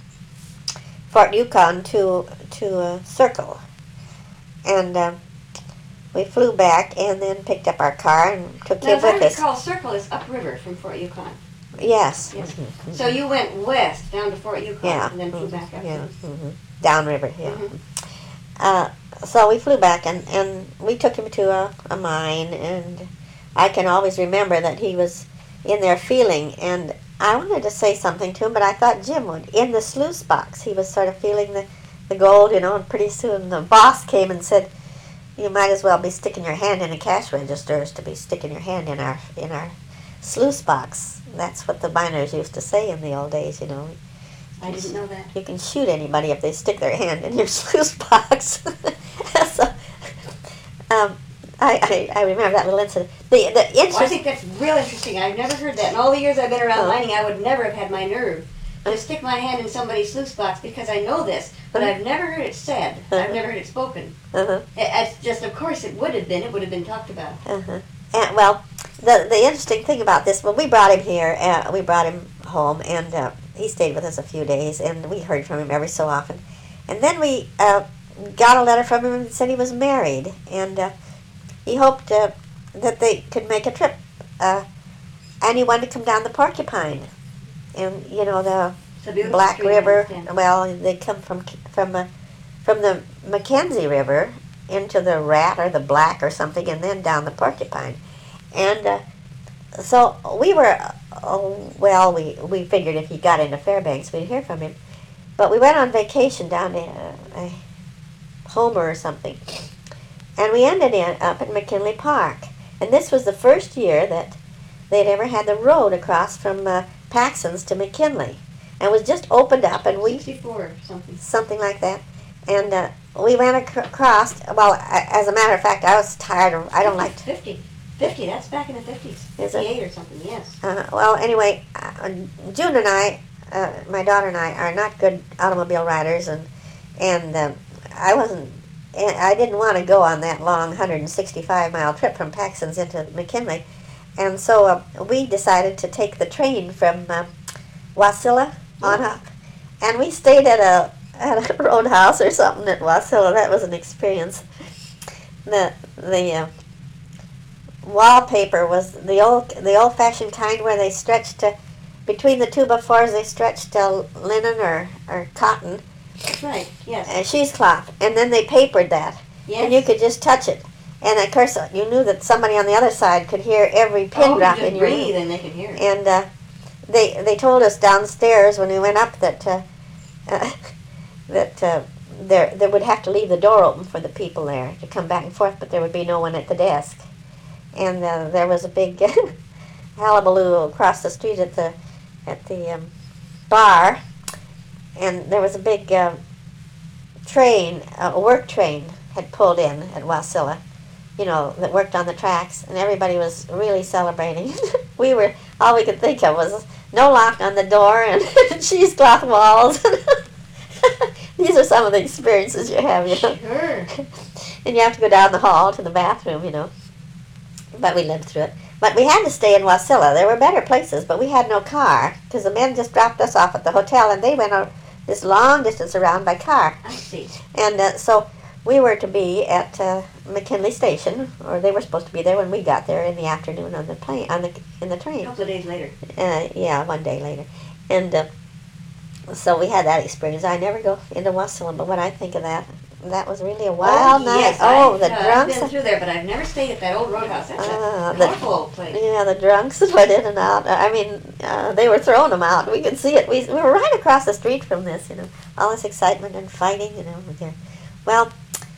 Fort Yukon to to uh, Circle, and uh, we flew back and then picked up our car and took Now, him as I with us. recall, Circle is upriver from Fort Yukon. Yes. Yes. Mhm. So you went west down to Fort Yukon Yeah. and then flew Mhm. back up. Yeah. hmm Downriver. Yeah. Mhm. Uh, so we flew back, and, and we took him to a, a mine, and I can always remember that he was in there feeling, and I wanted to say something to him, but I thought Jim would. In the sluice box, he was sort of feeling the, the gold, you know, and pretty soon the boss came and said, you might as well be sticking your hand in a cash register as to be sticking your hand in our in our sluice box. That's what the miners used to say in the old days, you know. I didn't know that. You can shoot anybody if they stick their hand in your sluice box. so, um, I, I I remember that little incident. The the Well, I interest. think that's real interesting. I've never heard that. In all the years I've been around Oh. mining, I would never have had my nerve to stick my hand in somebody's sluice box, because I know this, but I've never heard it said. I've never heard it spoken. Uh-huh, It, it's just, of course, it would have been. It would have been talked about. uh-huh. And well, the the interesting thing about this, well, we brought him here. Uh, we brought him home, and uh, he stayed with us a few days, and we heard from him every so often. And then we uh, got a letter from him and said he was married, and uh, he hoped uh, that they could make a trip, uh, and he wanted to come down the Porcupine, and you know the It's a beautiful Black stream, I River. understand. Well, they come from from uh, from the Mackenzie River into the Rat or the Black or something, and then down the Porcupine. And uh, so we were, uh, oh, well, we, we figured if he got into Fairbanks, we'd hear from him. But we went on vacation down to uh, uh, Homer or something. And we ended in up at McKinley Park. And this was the first year that they'd ever had the road across from uh, Paxson's to McKinley. And it was just opened up, and we, sixty-four or something. something like that. And uh, we went ac- across, well, a- as a matter of fact, I was tired of, I don't like to, fifty. fifty, that's back in the fifties. Is it? fifty-eight or something, yes. Uh, well, anyway, uh, June and I, uh, my daughter and I, are not good automobile riders, and and um, I wasn't, I didn't want to go on that long one hundred sixty-five mile trip from Paxson's into McKinley, and so uh, we decided to take the train from uh, Wasilla on up, and we stayed at a at a roadhouse or something at Wasilla. That was an experience. The the uh, wallpaper was the old the old fashioned kind where they stretched uh, between the two by fours. They stretched uh, linen or, or cotton, That's right, yes. uh, cheesecloth, and then they papered that, Yes. and you could just touch it. And of course, uh, you knew that somebody on the other side could hear every pin oh, drop you just in your breathe and they can hear it. And uh, they they told us downstairs when we went up that uh, uh, that uh, there there would have to leave the door open for the people there to come back and forth, but there would be no one at the desk. And uh, there was a big hullabaloo across the street at the at the um, bar, and there was a big uh, train, uh, a work train had pulled in at Wasilla, you know, that worked on the tracks, and everybody was really celebrating. We were, all we could think of was no lock on the door and cheesecloth walls. These are some of the experiences you have, you know. Sure. And you have to go down the hall to the bathroom, you know. But we lived through it. But we had to stay in Wasilla. There were better places, but we had no car because the men just dropped us off at the hotel, and they went on this long distance around by car. I see. And uh, so we were to be at uh, McKinley Station, or they were supposed to be there when we got there in the afternoon on the plane, on the in the A train. couple of days later. Uh, yeah, one day later, and uh, so we had that experience. I never go into Wasilla, but when I think of that, that was really a wild oh, night. Yes, oh, I've, the uh, drunks! I've been through there, but I've never stayed at that old roadhouse. That's Ah, a the- colorful old place. Yeah, the drunks went in and out. I mean, uh, they were throwing them out. We could see it. We, we were right across the street from this, you know. All this excitement and fighting, you know. There. Well,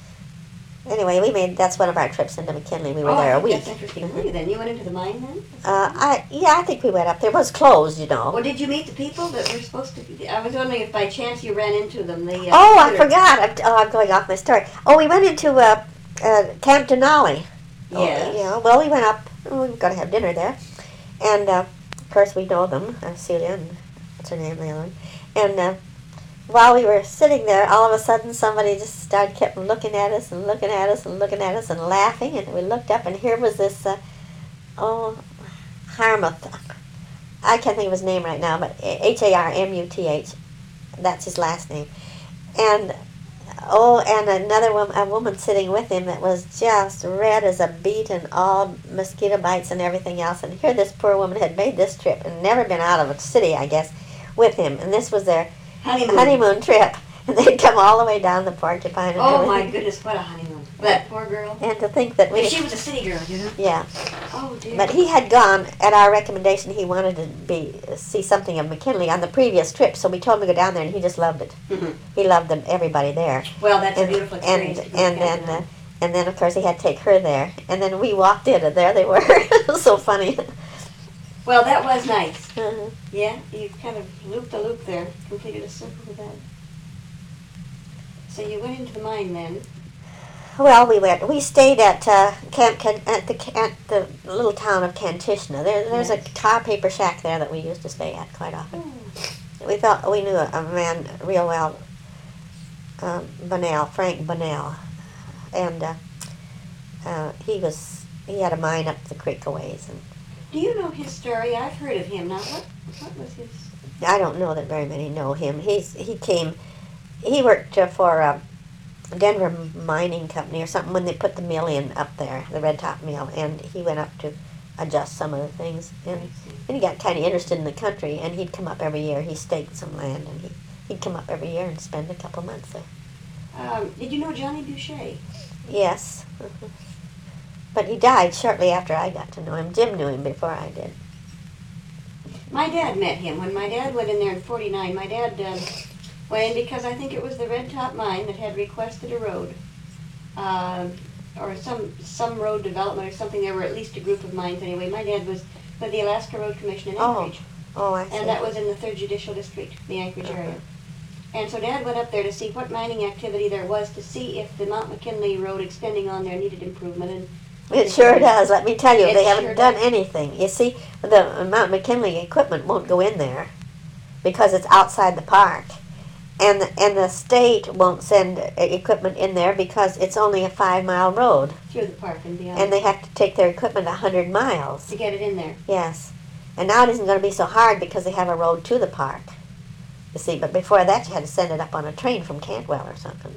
anyway, we made, that's one of our trips into McKinley. We were oh, there I a think week. That's interesting. Really, then you went into the mine then? Uh, I yeah, I think we went up there. It was closed, you know. Well, did you meet the people that were supposed to be? I was wondering if by chance you ran into them. The uh, Oh, I computer- forgot. I'm, oh, I'm going off my story. Oh, we went into uh, uh, Camp Denali. Oh, Yes. you know, well, we went up. Oh, we were going to have dinner there. And, uh, of course, we know them, uh, Celia and what's her name, the other one. And uh, while we were sitting there, all of a sudden somebody just started, kept looking at us and looking at us and looking at us and laughing. And we looked up, and here was this, uh, oh, Harmuth. I can't think of his name right now, but H A R M U T H. That's his last name. And oh, and another woman, a woman sitting with him that was just red as a beet and all mosquito bites and everything else. And here this poor woman had made this trip and never been out of a city, I guess, with him. And this was their honeymoon. honeymoon trip. And they'd come all the way down the Porcupine and Oh my everything. goodness, what a honeymoon! That poor girl. And to think that we, If she was a city girl, you know. yeah. Oh dear. But he had gone, at our recommendation, he wanted to be see something of McKinley on the previous trip, so we told him to go down there, and he just loved it. Mhm. He loved them, everybody there. Well, that's and, a beautiful and, experience. to go and camping then, on. uh, and then, of course, he had to take her there. And then we walked in, and there they were. It was so funny. Well, that was nice. Uh-huh. Yeah, you kind of looped the loop there, completed a circle with that. So you went into the mine then. Well, we went. We stayed at uh, Camp Can, at the ca- at the little town of Kantishna. There, there's Yes. a tar paper shack there that we used to stay at quite often. Oh. We thought we knew a, a man real well, um, Bunnell, Frank Bunnell, and uh, uh, he was he had a mine up the creek a ways, and Do you know his story? I've heard of him. Now, what what was his? I don't know that very many know him. He's he came, he worked uh, for uh, Denver Mining Company or something when they put the mill in up there, the Red Top Mill, and he went up to adjust some of the things. And then he got kind of interested in the country, and he'd come up every year. He staked some land, and he, he'd come up every year and spend a couple months there. Um, did you know Johnny Boucher? Yes. But he died shortly after I got to know him. Jim knew him before I did. My dad met him. When my dad went in there in forty-nine, my dad um, went in because I think it was the Red Top Mine that had requested a road. Um, or some some road development or something. There were at least a group of mines anyway. My dad was with the Alaska Road Commission in Oh. Anchorage. Oh, I see. And that was in the third Judicial District, the Anchorage Uh-huh. area. And so Dad went up there to see what mining activity there was, to see if the Mount McKinley Road extending on there needed improvement. And It sure does. Let me tell you, It they haven't sure done does. anything. You see, the Mount McKinley equipment won't go in there because it's outside the park. And the, and the state won't send uh, equipment in there because it's only a five-mile road. through the park and beyond And they have to take their equipment a hundred miles. to get it in there. Yes. And now it isn't going to be so hard because they have a road to the park. You see, but before that you had to send it up on a train from Cantwell or something.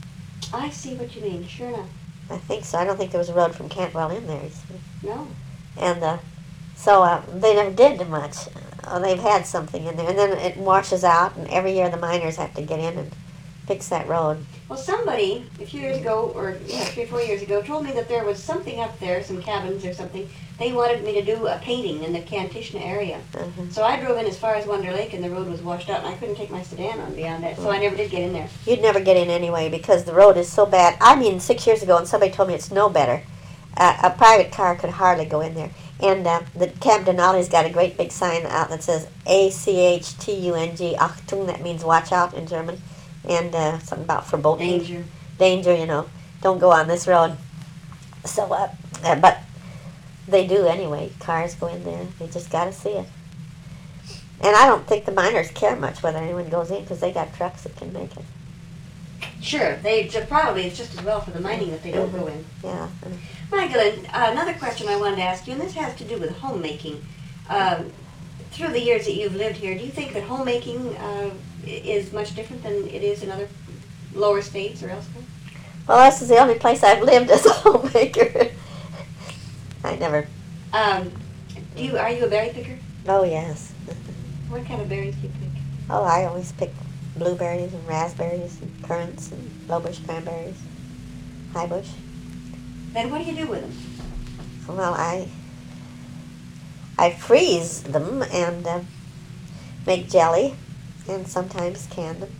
I see what you mean. Sure enough. I think so. I don't think there was a road from Cantwell in there. You see. No. And uh, so uh, they never did much. Uh, they've had something in there. And then it washes out, and every year the miners have to get in and fix that road. Well, somebody a few years ago, or yeah, three or four years ago, told me that there was something up there, some cabins or something. They wanted me to do a painting in the Kantishna area. Uh-huh. So I drove in as far as Wonder Lake, and the road was washed out, and I couldn't take my sedan on beyond that. So I never did get in there. You'd never get in anyway because the road is so bad. I mean, six years ago, and somebody told me it's no better. Uh, a private car could hardly go in there. And uh, the Camp Denali's got a great big sign out that says A C H T U N G, Achtung, that means watch out in German. And uh, something about verboten. Danger. Danger, you know. Don't go on this road. So, uh, uh, but they do anyway. Cars go in there. You just got to see it. And I don't think the miners care much whether anyone goes in because they got trucks that can make it. Sure, they ju- probably it's just as well for the mining that they don't go in. Yeah. Michael, uh, another question I wanted to ask you, and this has to do with homemaking. Um, through the years that you've lived here, do you think that homemaking uh, i- is much different than it is in other lower states or elsewhere? Well, this is the only place I've lived as a homemaker. I never. Um, do you are you a berry picker? Oh, yes. What kind of berries do you pick? Oh, I always pick blueberries and raspberries and currants and lowbush cranberries, highbush. Then what do you do with them? Well, I I freeze them and uh, make jelly, and sometimes can them.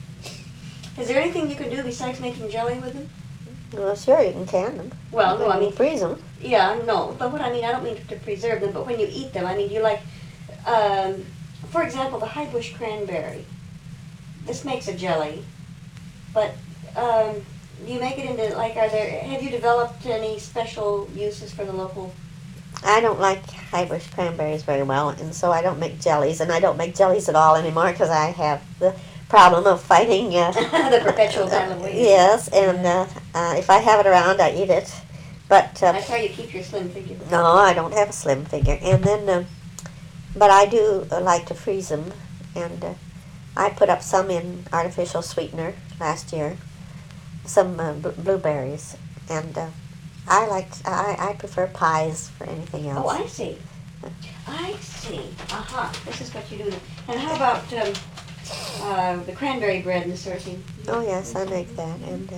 Is there anything you can do besides making jelly with them? Well, sure, you can can them. Well, no, I mean, freeze them. yeah, no, but what I mean, I don't mean to preserve them, but when you eat them, I mean, you like, um, for example, the high bush cranberry. This makes a jelly, but um, do you make it into, like, are there, have you developed any special uses for the local? I don't like highbush cranberries very well, and so I don't make jellies, and I don't make jellies at all anymore because I have the problem of fighting. Uh, The perpetual battle of weight. Yes, and uh, uh, if I have it around, I eat it. But uh, That's how you keep your slim figure. no, I don't have a slim figure. And then, uh, but I do uh, like to freeze them, and uh, I put up some in artificial sweetener last year, some uh, b- blueberries, and uh, I like I, I prefer pies for anything else. Oh, I see. I see. Aha, this is what you do. And how about um, uh, the cranberry bread and this sort of thing? Oh yes, I make that, and uh,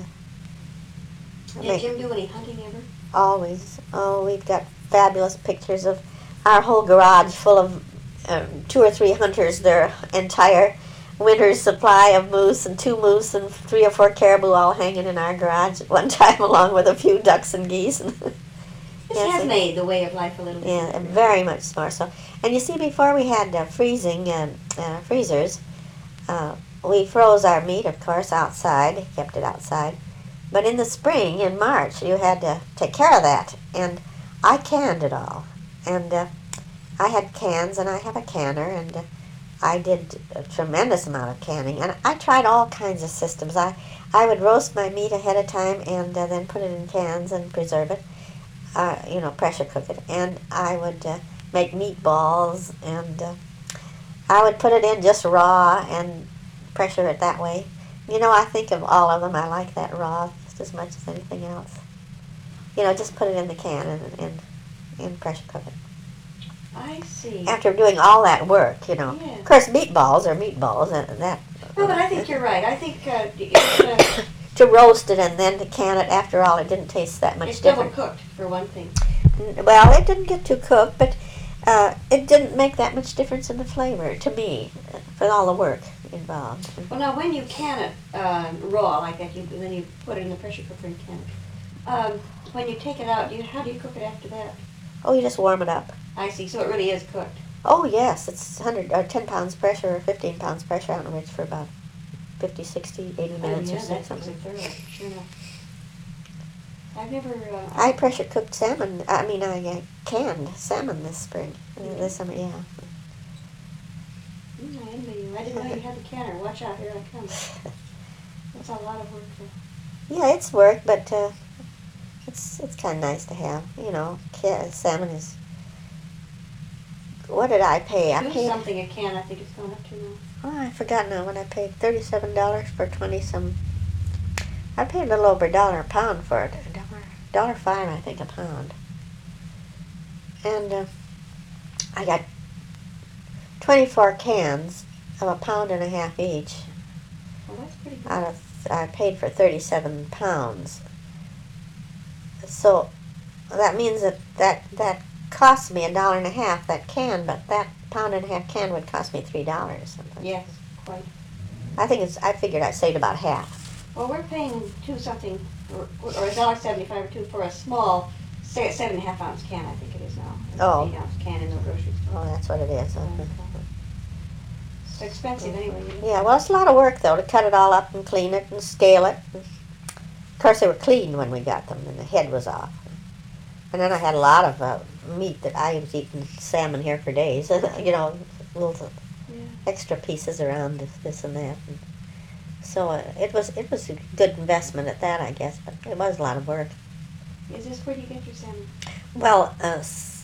I Did make Jim do any hunting ever? always. Oh, we've got fabulous pictures of our whole garage full of uh, two or three hunters. Their entire winter's supply of moose and two moose and three or four caribou all hanging in our garage at one time, along with a few ducks and geese. This Yes, has it- made the way of life a little bit. Yeah, and very much more so. And you see, before we had uh, freezing uh, uh, freezers, uh, we froze our meat, of course, outside, kept it outside. But in the spring, in March, you had to take care of that. And I canned it all. And uh, I had cans, and I have a canner, and uh, I did a tremendous amount of canning. And I tried all kinds of systems. I, I would roast my meat ahead of time and uh, then put it in cans and preserve it. Uh, you know, pressure cook it, and I would uh, make meatballs, and uh, I would put it in just raw and pressure it that way. You know, I think of all of them, I like that raw just as much as anything else. You know, just put it in the can and, and and pressure cook it. I see. After doing all that work, you know. Yeah. Of course, meatballs are meatballs, and that. No, but I think you're right. I think uh, it's, uh, To roast it and then to can it, after all, it didn't taste that much it's double different. cooked, for one thing. N- Well, it didn't get too cooked, but uh, it didn't make that much difference in the flavor to me, uh, for all the work involved. Well, now, when you can it uh, raw like that, you then you put it in the pressure cooker and can it. Um, when you take it out, do you, how do you cook it after that? Oh, you just warm it up. I see. So it really is cooked. Oh, yes, it's one hundred or ten pounds pressure or fifteen pounds pressure out in the ridge for about fifty, sixty, eighty minutes oh, yeah, or so, that's something. thorough. Sure enough. I've never. Uh, I pressure cooked salmon. I mean, I uh, canned salmon this spring, uh, this summer. Yeah. mm, I envy you. I didn't know you had the canner. Watch out, here I come. That's a lot of work. For... Yeah, it's work, but uh, it's it's kind of nice to have. You know, ca- salmon is. What did I pay? I Do paid. something a can. I think it's going up to now. Oh, I forgot now what I paid. Thirty-seven dollars for twenty some. I paid a little over a dollar a pound for it. A dollar, dollar five, I think, a pound. And uh, I got twenty-four cans of a pound and a half each. Well, that's pretty good. Out of I paid for thirty-seven pounds. So that means that that that cost me a dollar and a half, that can, but that pound and a half can would cost me three dollars something. Yes, quite. I think it's. I figured I saved about half. Well, we're paying two something, or, or a dollar seventy-five or two for a small, say, seven and a half ounce can. I think it is now. It's Oh. an eight ounce can in the grocery store. Oh, that's what it is. Okay. It's expensive anyway. You know? Yeah, well, it's a lot of work though to cut it all up and clean it and scale it. Of course, they were clean when we got them, and the head was off. And then I had a lot of uh, meat that I was eating salmon here for days. You know, little Yeah. extra pieces around this, this and that. And so uh, it was it was a good investment at that, I guess. But it was a lot of work. Is this where do you get your salmon? Well, uh, s-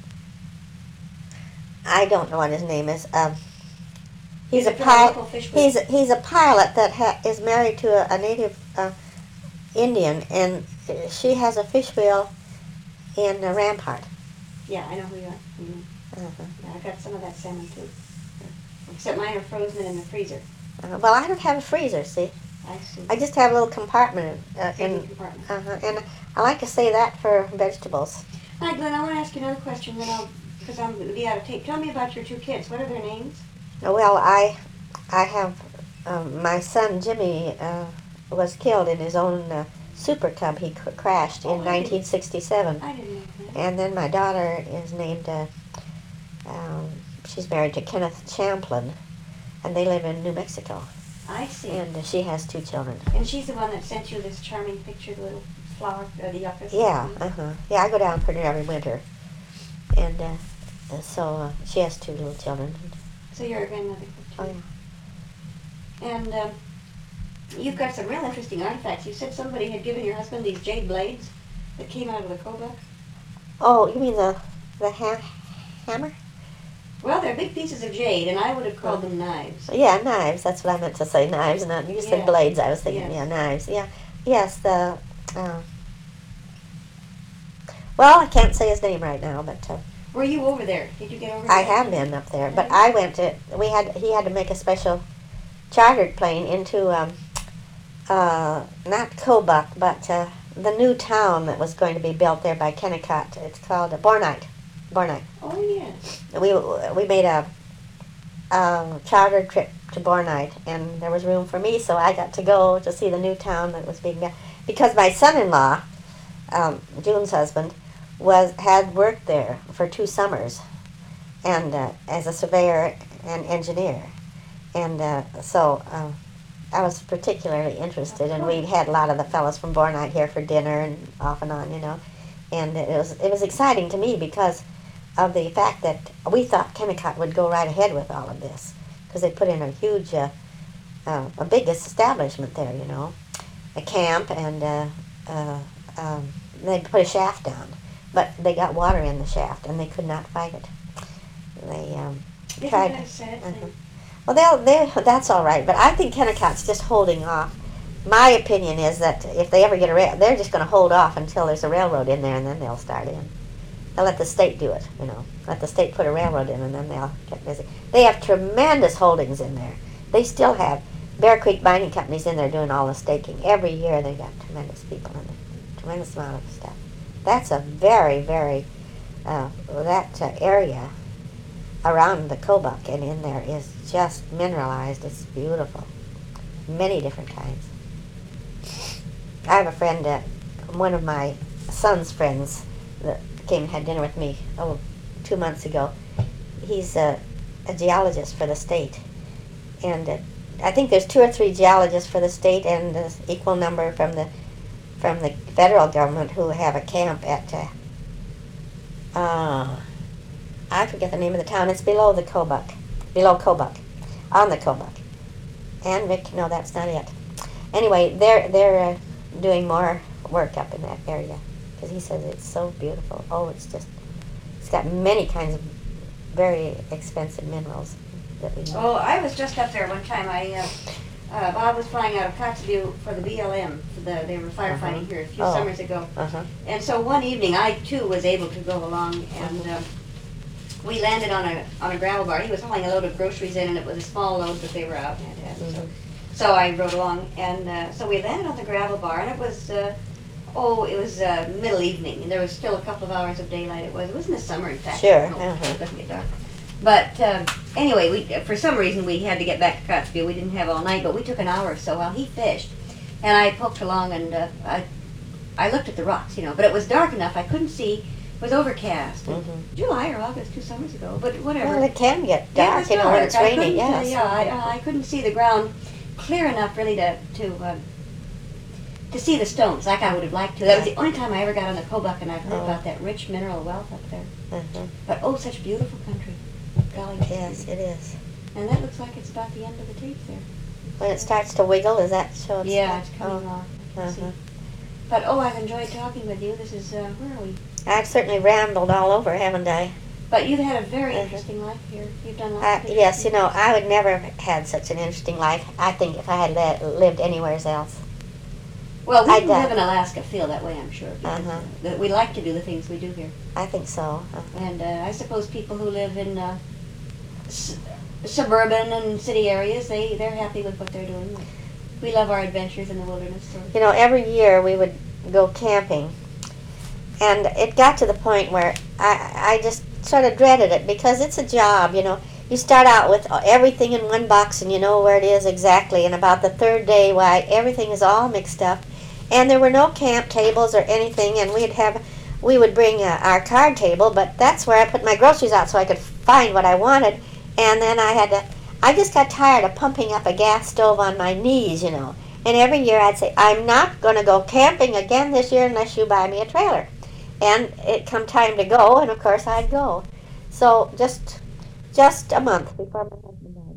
I don't know what his name is. Um, he's Is a it from pilot. local fish He's a, he's a pilot that ha- is married to a, a native uh, Indian, and uh, she has a fish wheel in uh, Rampart. Yeah, I know who you are. Mhm. Uh-huh. Yeah, I got some of that salmon too. Except mine are frozen in the freezer. Uh, well, I don't have a freezer. See, I see. I just have a little compartment uh, Freezing in. compartment. Uh-huh. And I like to say that for vegetables. All right, Glenn, I want to ask you another question, then I'll, because I'm going to be out of tape. Tell me about your two kids. What are their names? Well, I, I have um, my son Jimmy uh, was killed in his own uh, super tub. He cr- crashed Oh, I in didn't- nineteen sixty-seven, I didn't know that. and then my daughter is named. Uh, um, she's married to Kenneth Champlin, and they live in New Mexico, I see. and uh, she has two children. And she's the one that sent you this charming picture, the little flower, uh, the yuccas. Yeah, uh huh. Yeah, I go down for her every winter, and uh, uh, so uh, she has two little children. So you're a grandmother too. Oh yeah. And um, you've got some real interesting artifacts. You said somebody had given your husband these jade blades that came out of the cobra. Oh, you mean the the ha- hammer? Well, they're big pieces of jade, and I would have called them knives. Yeah, knives. That's what I meant to say. Knives. Not you said Yeah. blades. I was thinking, Yes. yeah, knives. Yeah, yes. The uh, well, I can't say his name right now, but uh, Were you over there? Did you get over I there? have been up there. But I went to. We had. He had to make a special chartered plane into um, uh, not Kobuk, but uh, the new town that was going to be built there by Kennecott. It's called uh, Bornite. Bornite. Oh, yes. We we made a, a chartered trip to Bornite, and there was room for me, so I got to go to see the new town that was being built. Because my son-in-law, um, June's husband, was had worked there for two summers, and uh, as a surveyor and engineer, and uh, so uh, I was particularly interested, and we had a lot of the fellows from Bornite here for dinner and off and on, you know, and it was it was exciting to me because of the fact that we thought Kennecott would go right ahead with all of this, because they put in a huge, uh, uh, a big establishment there, you know, a camp, and uh, uh, um, they put a shaft down, but they got water in the shaft, and they could not fight it. They um, Isn't tried. that a sad uh-huh. thing? Well, they'll, they that's all right, but I think Kennecott's just holding off. My opinion is that if they ever get a rail, they're just going to hold off until there's a railroad in there, and then they'll start in. they'll let the state do it, you know. Let the state put a railroad in, and then they'll get busy. They have tremendous holdings in there. They still have Bear Creek Mining Company's in there doing all the staking. Every year they got tremendous people in there, tremendous amount of stuff. That's a very, very, uh, that uh, area around the Kobuk and in there is just mineralized. It's beautiful. Many different kinds. I have a friend, uh, one of my son's friends that came and had dinner with me, oh, two months ago. He's a, a geologist for the state. And uh, I think there's two or three geologists for the state and an equal number from the from the federal government who have a camp at, uh, uh, I forget the name of the town. It's below the Kobuk, below Kobuk, on the Kobuk. And Vic, no, that's not it. Anyway, they're they're uh, doing more work up in that area because he says it's so beautiful. Oh, it's just, it's got many kinds of very expensive minerals that we know. Oh, I was just up there one time. I uh, uh, Bob was flying out of Kotzebue for the B L M. For the, they were firefighting Uh-huh. here a few Oh. summers ago. Uh-huh. And so one evening, I too was able to go along, and uh, we landed on a on a gravel bar. He was hauling a load of groceries in, and it was a small load, but they were out and had to have it. So, so I rode along, and uh, so we landed on the gravel bar, and it was uh, oh, it was uh, middle evening, and there was still a couple of hours of daylight. It was it was in the summer, in fact. Sure, No, uh-huh. It doesn't get dark. But um, anyway, we for some reason we had to get back to Kotzebue. We didn't have all night, but we took an hour or so while he fished, and I poked along and uh, I I looked at the rocks, you know, but it was dark enough I couldn't see. It was overcast, Mhm. July or August, two summers ago, but whatever. Well, it can get Yeah, it dark, was you know, when dark. it's I raining, couldn't, uh, yes. yeah, I, uh, I couldn't see the ground clear enough really to to uh, to see the stones like I would have liked to. That was the only time I ever got on the Kobuk, and I've heard Oh. about that rich mineral wealth up there. Uh-huh. But oh, such beautiful country. Golly. Yes, it is. And that looks like it's about the end of the tape there. When it starts to wiggle, is that so? It's Yeah, it's coming off. I can Uh-huh. see. But oh, I've enjoyed talking with you. This is uh, where are we? I've certainly rambled all over, haven't I? But you've had a very Uh-huh. interesting life here. You've done lots I, of yes, you interesting know, things. I would never have had such an interesting life, I think, if I had le- lived anywhere else. Well, we I who doubt- live in Alaska feel that way, I'm sure. Because Uh-huh. uh, that we like to do the things we do here. I think so. Uh-huh. And uh, I suppose people who live in uh, s- suburban and city areas, they, they're happy with what they're doing. We love our adventures in the wilderness. So. You know, every year we would go camping, and it got to the point where I, I just sort of dreaded it because it's a job, you know. You start out with everything in one box and you know where it is exactly, and about the third day, why, everything is all mixed up. And there were no camp tables or anything, and we'd have, we would bring uh, our card table, but that's where I put my groceries out so I could find what I wanted. And then I had to, I just got tired of pumping up a gas stove on my knees, you know. And every year I'd say, I'm not going to go camping again this year unless you buy me a trailer. And it come time to go, and of course I'd go. So just, just a month before my husband died.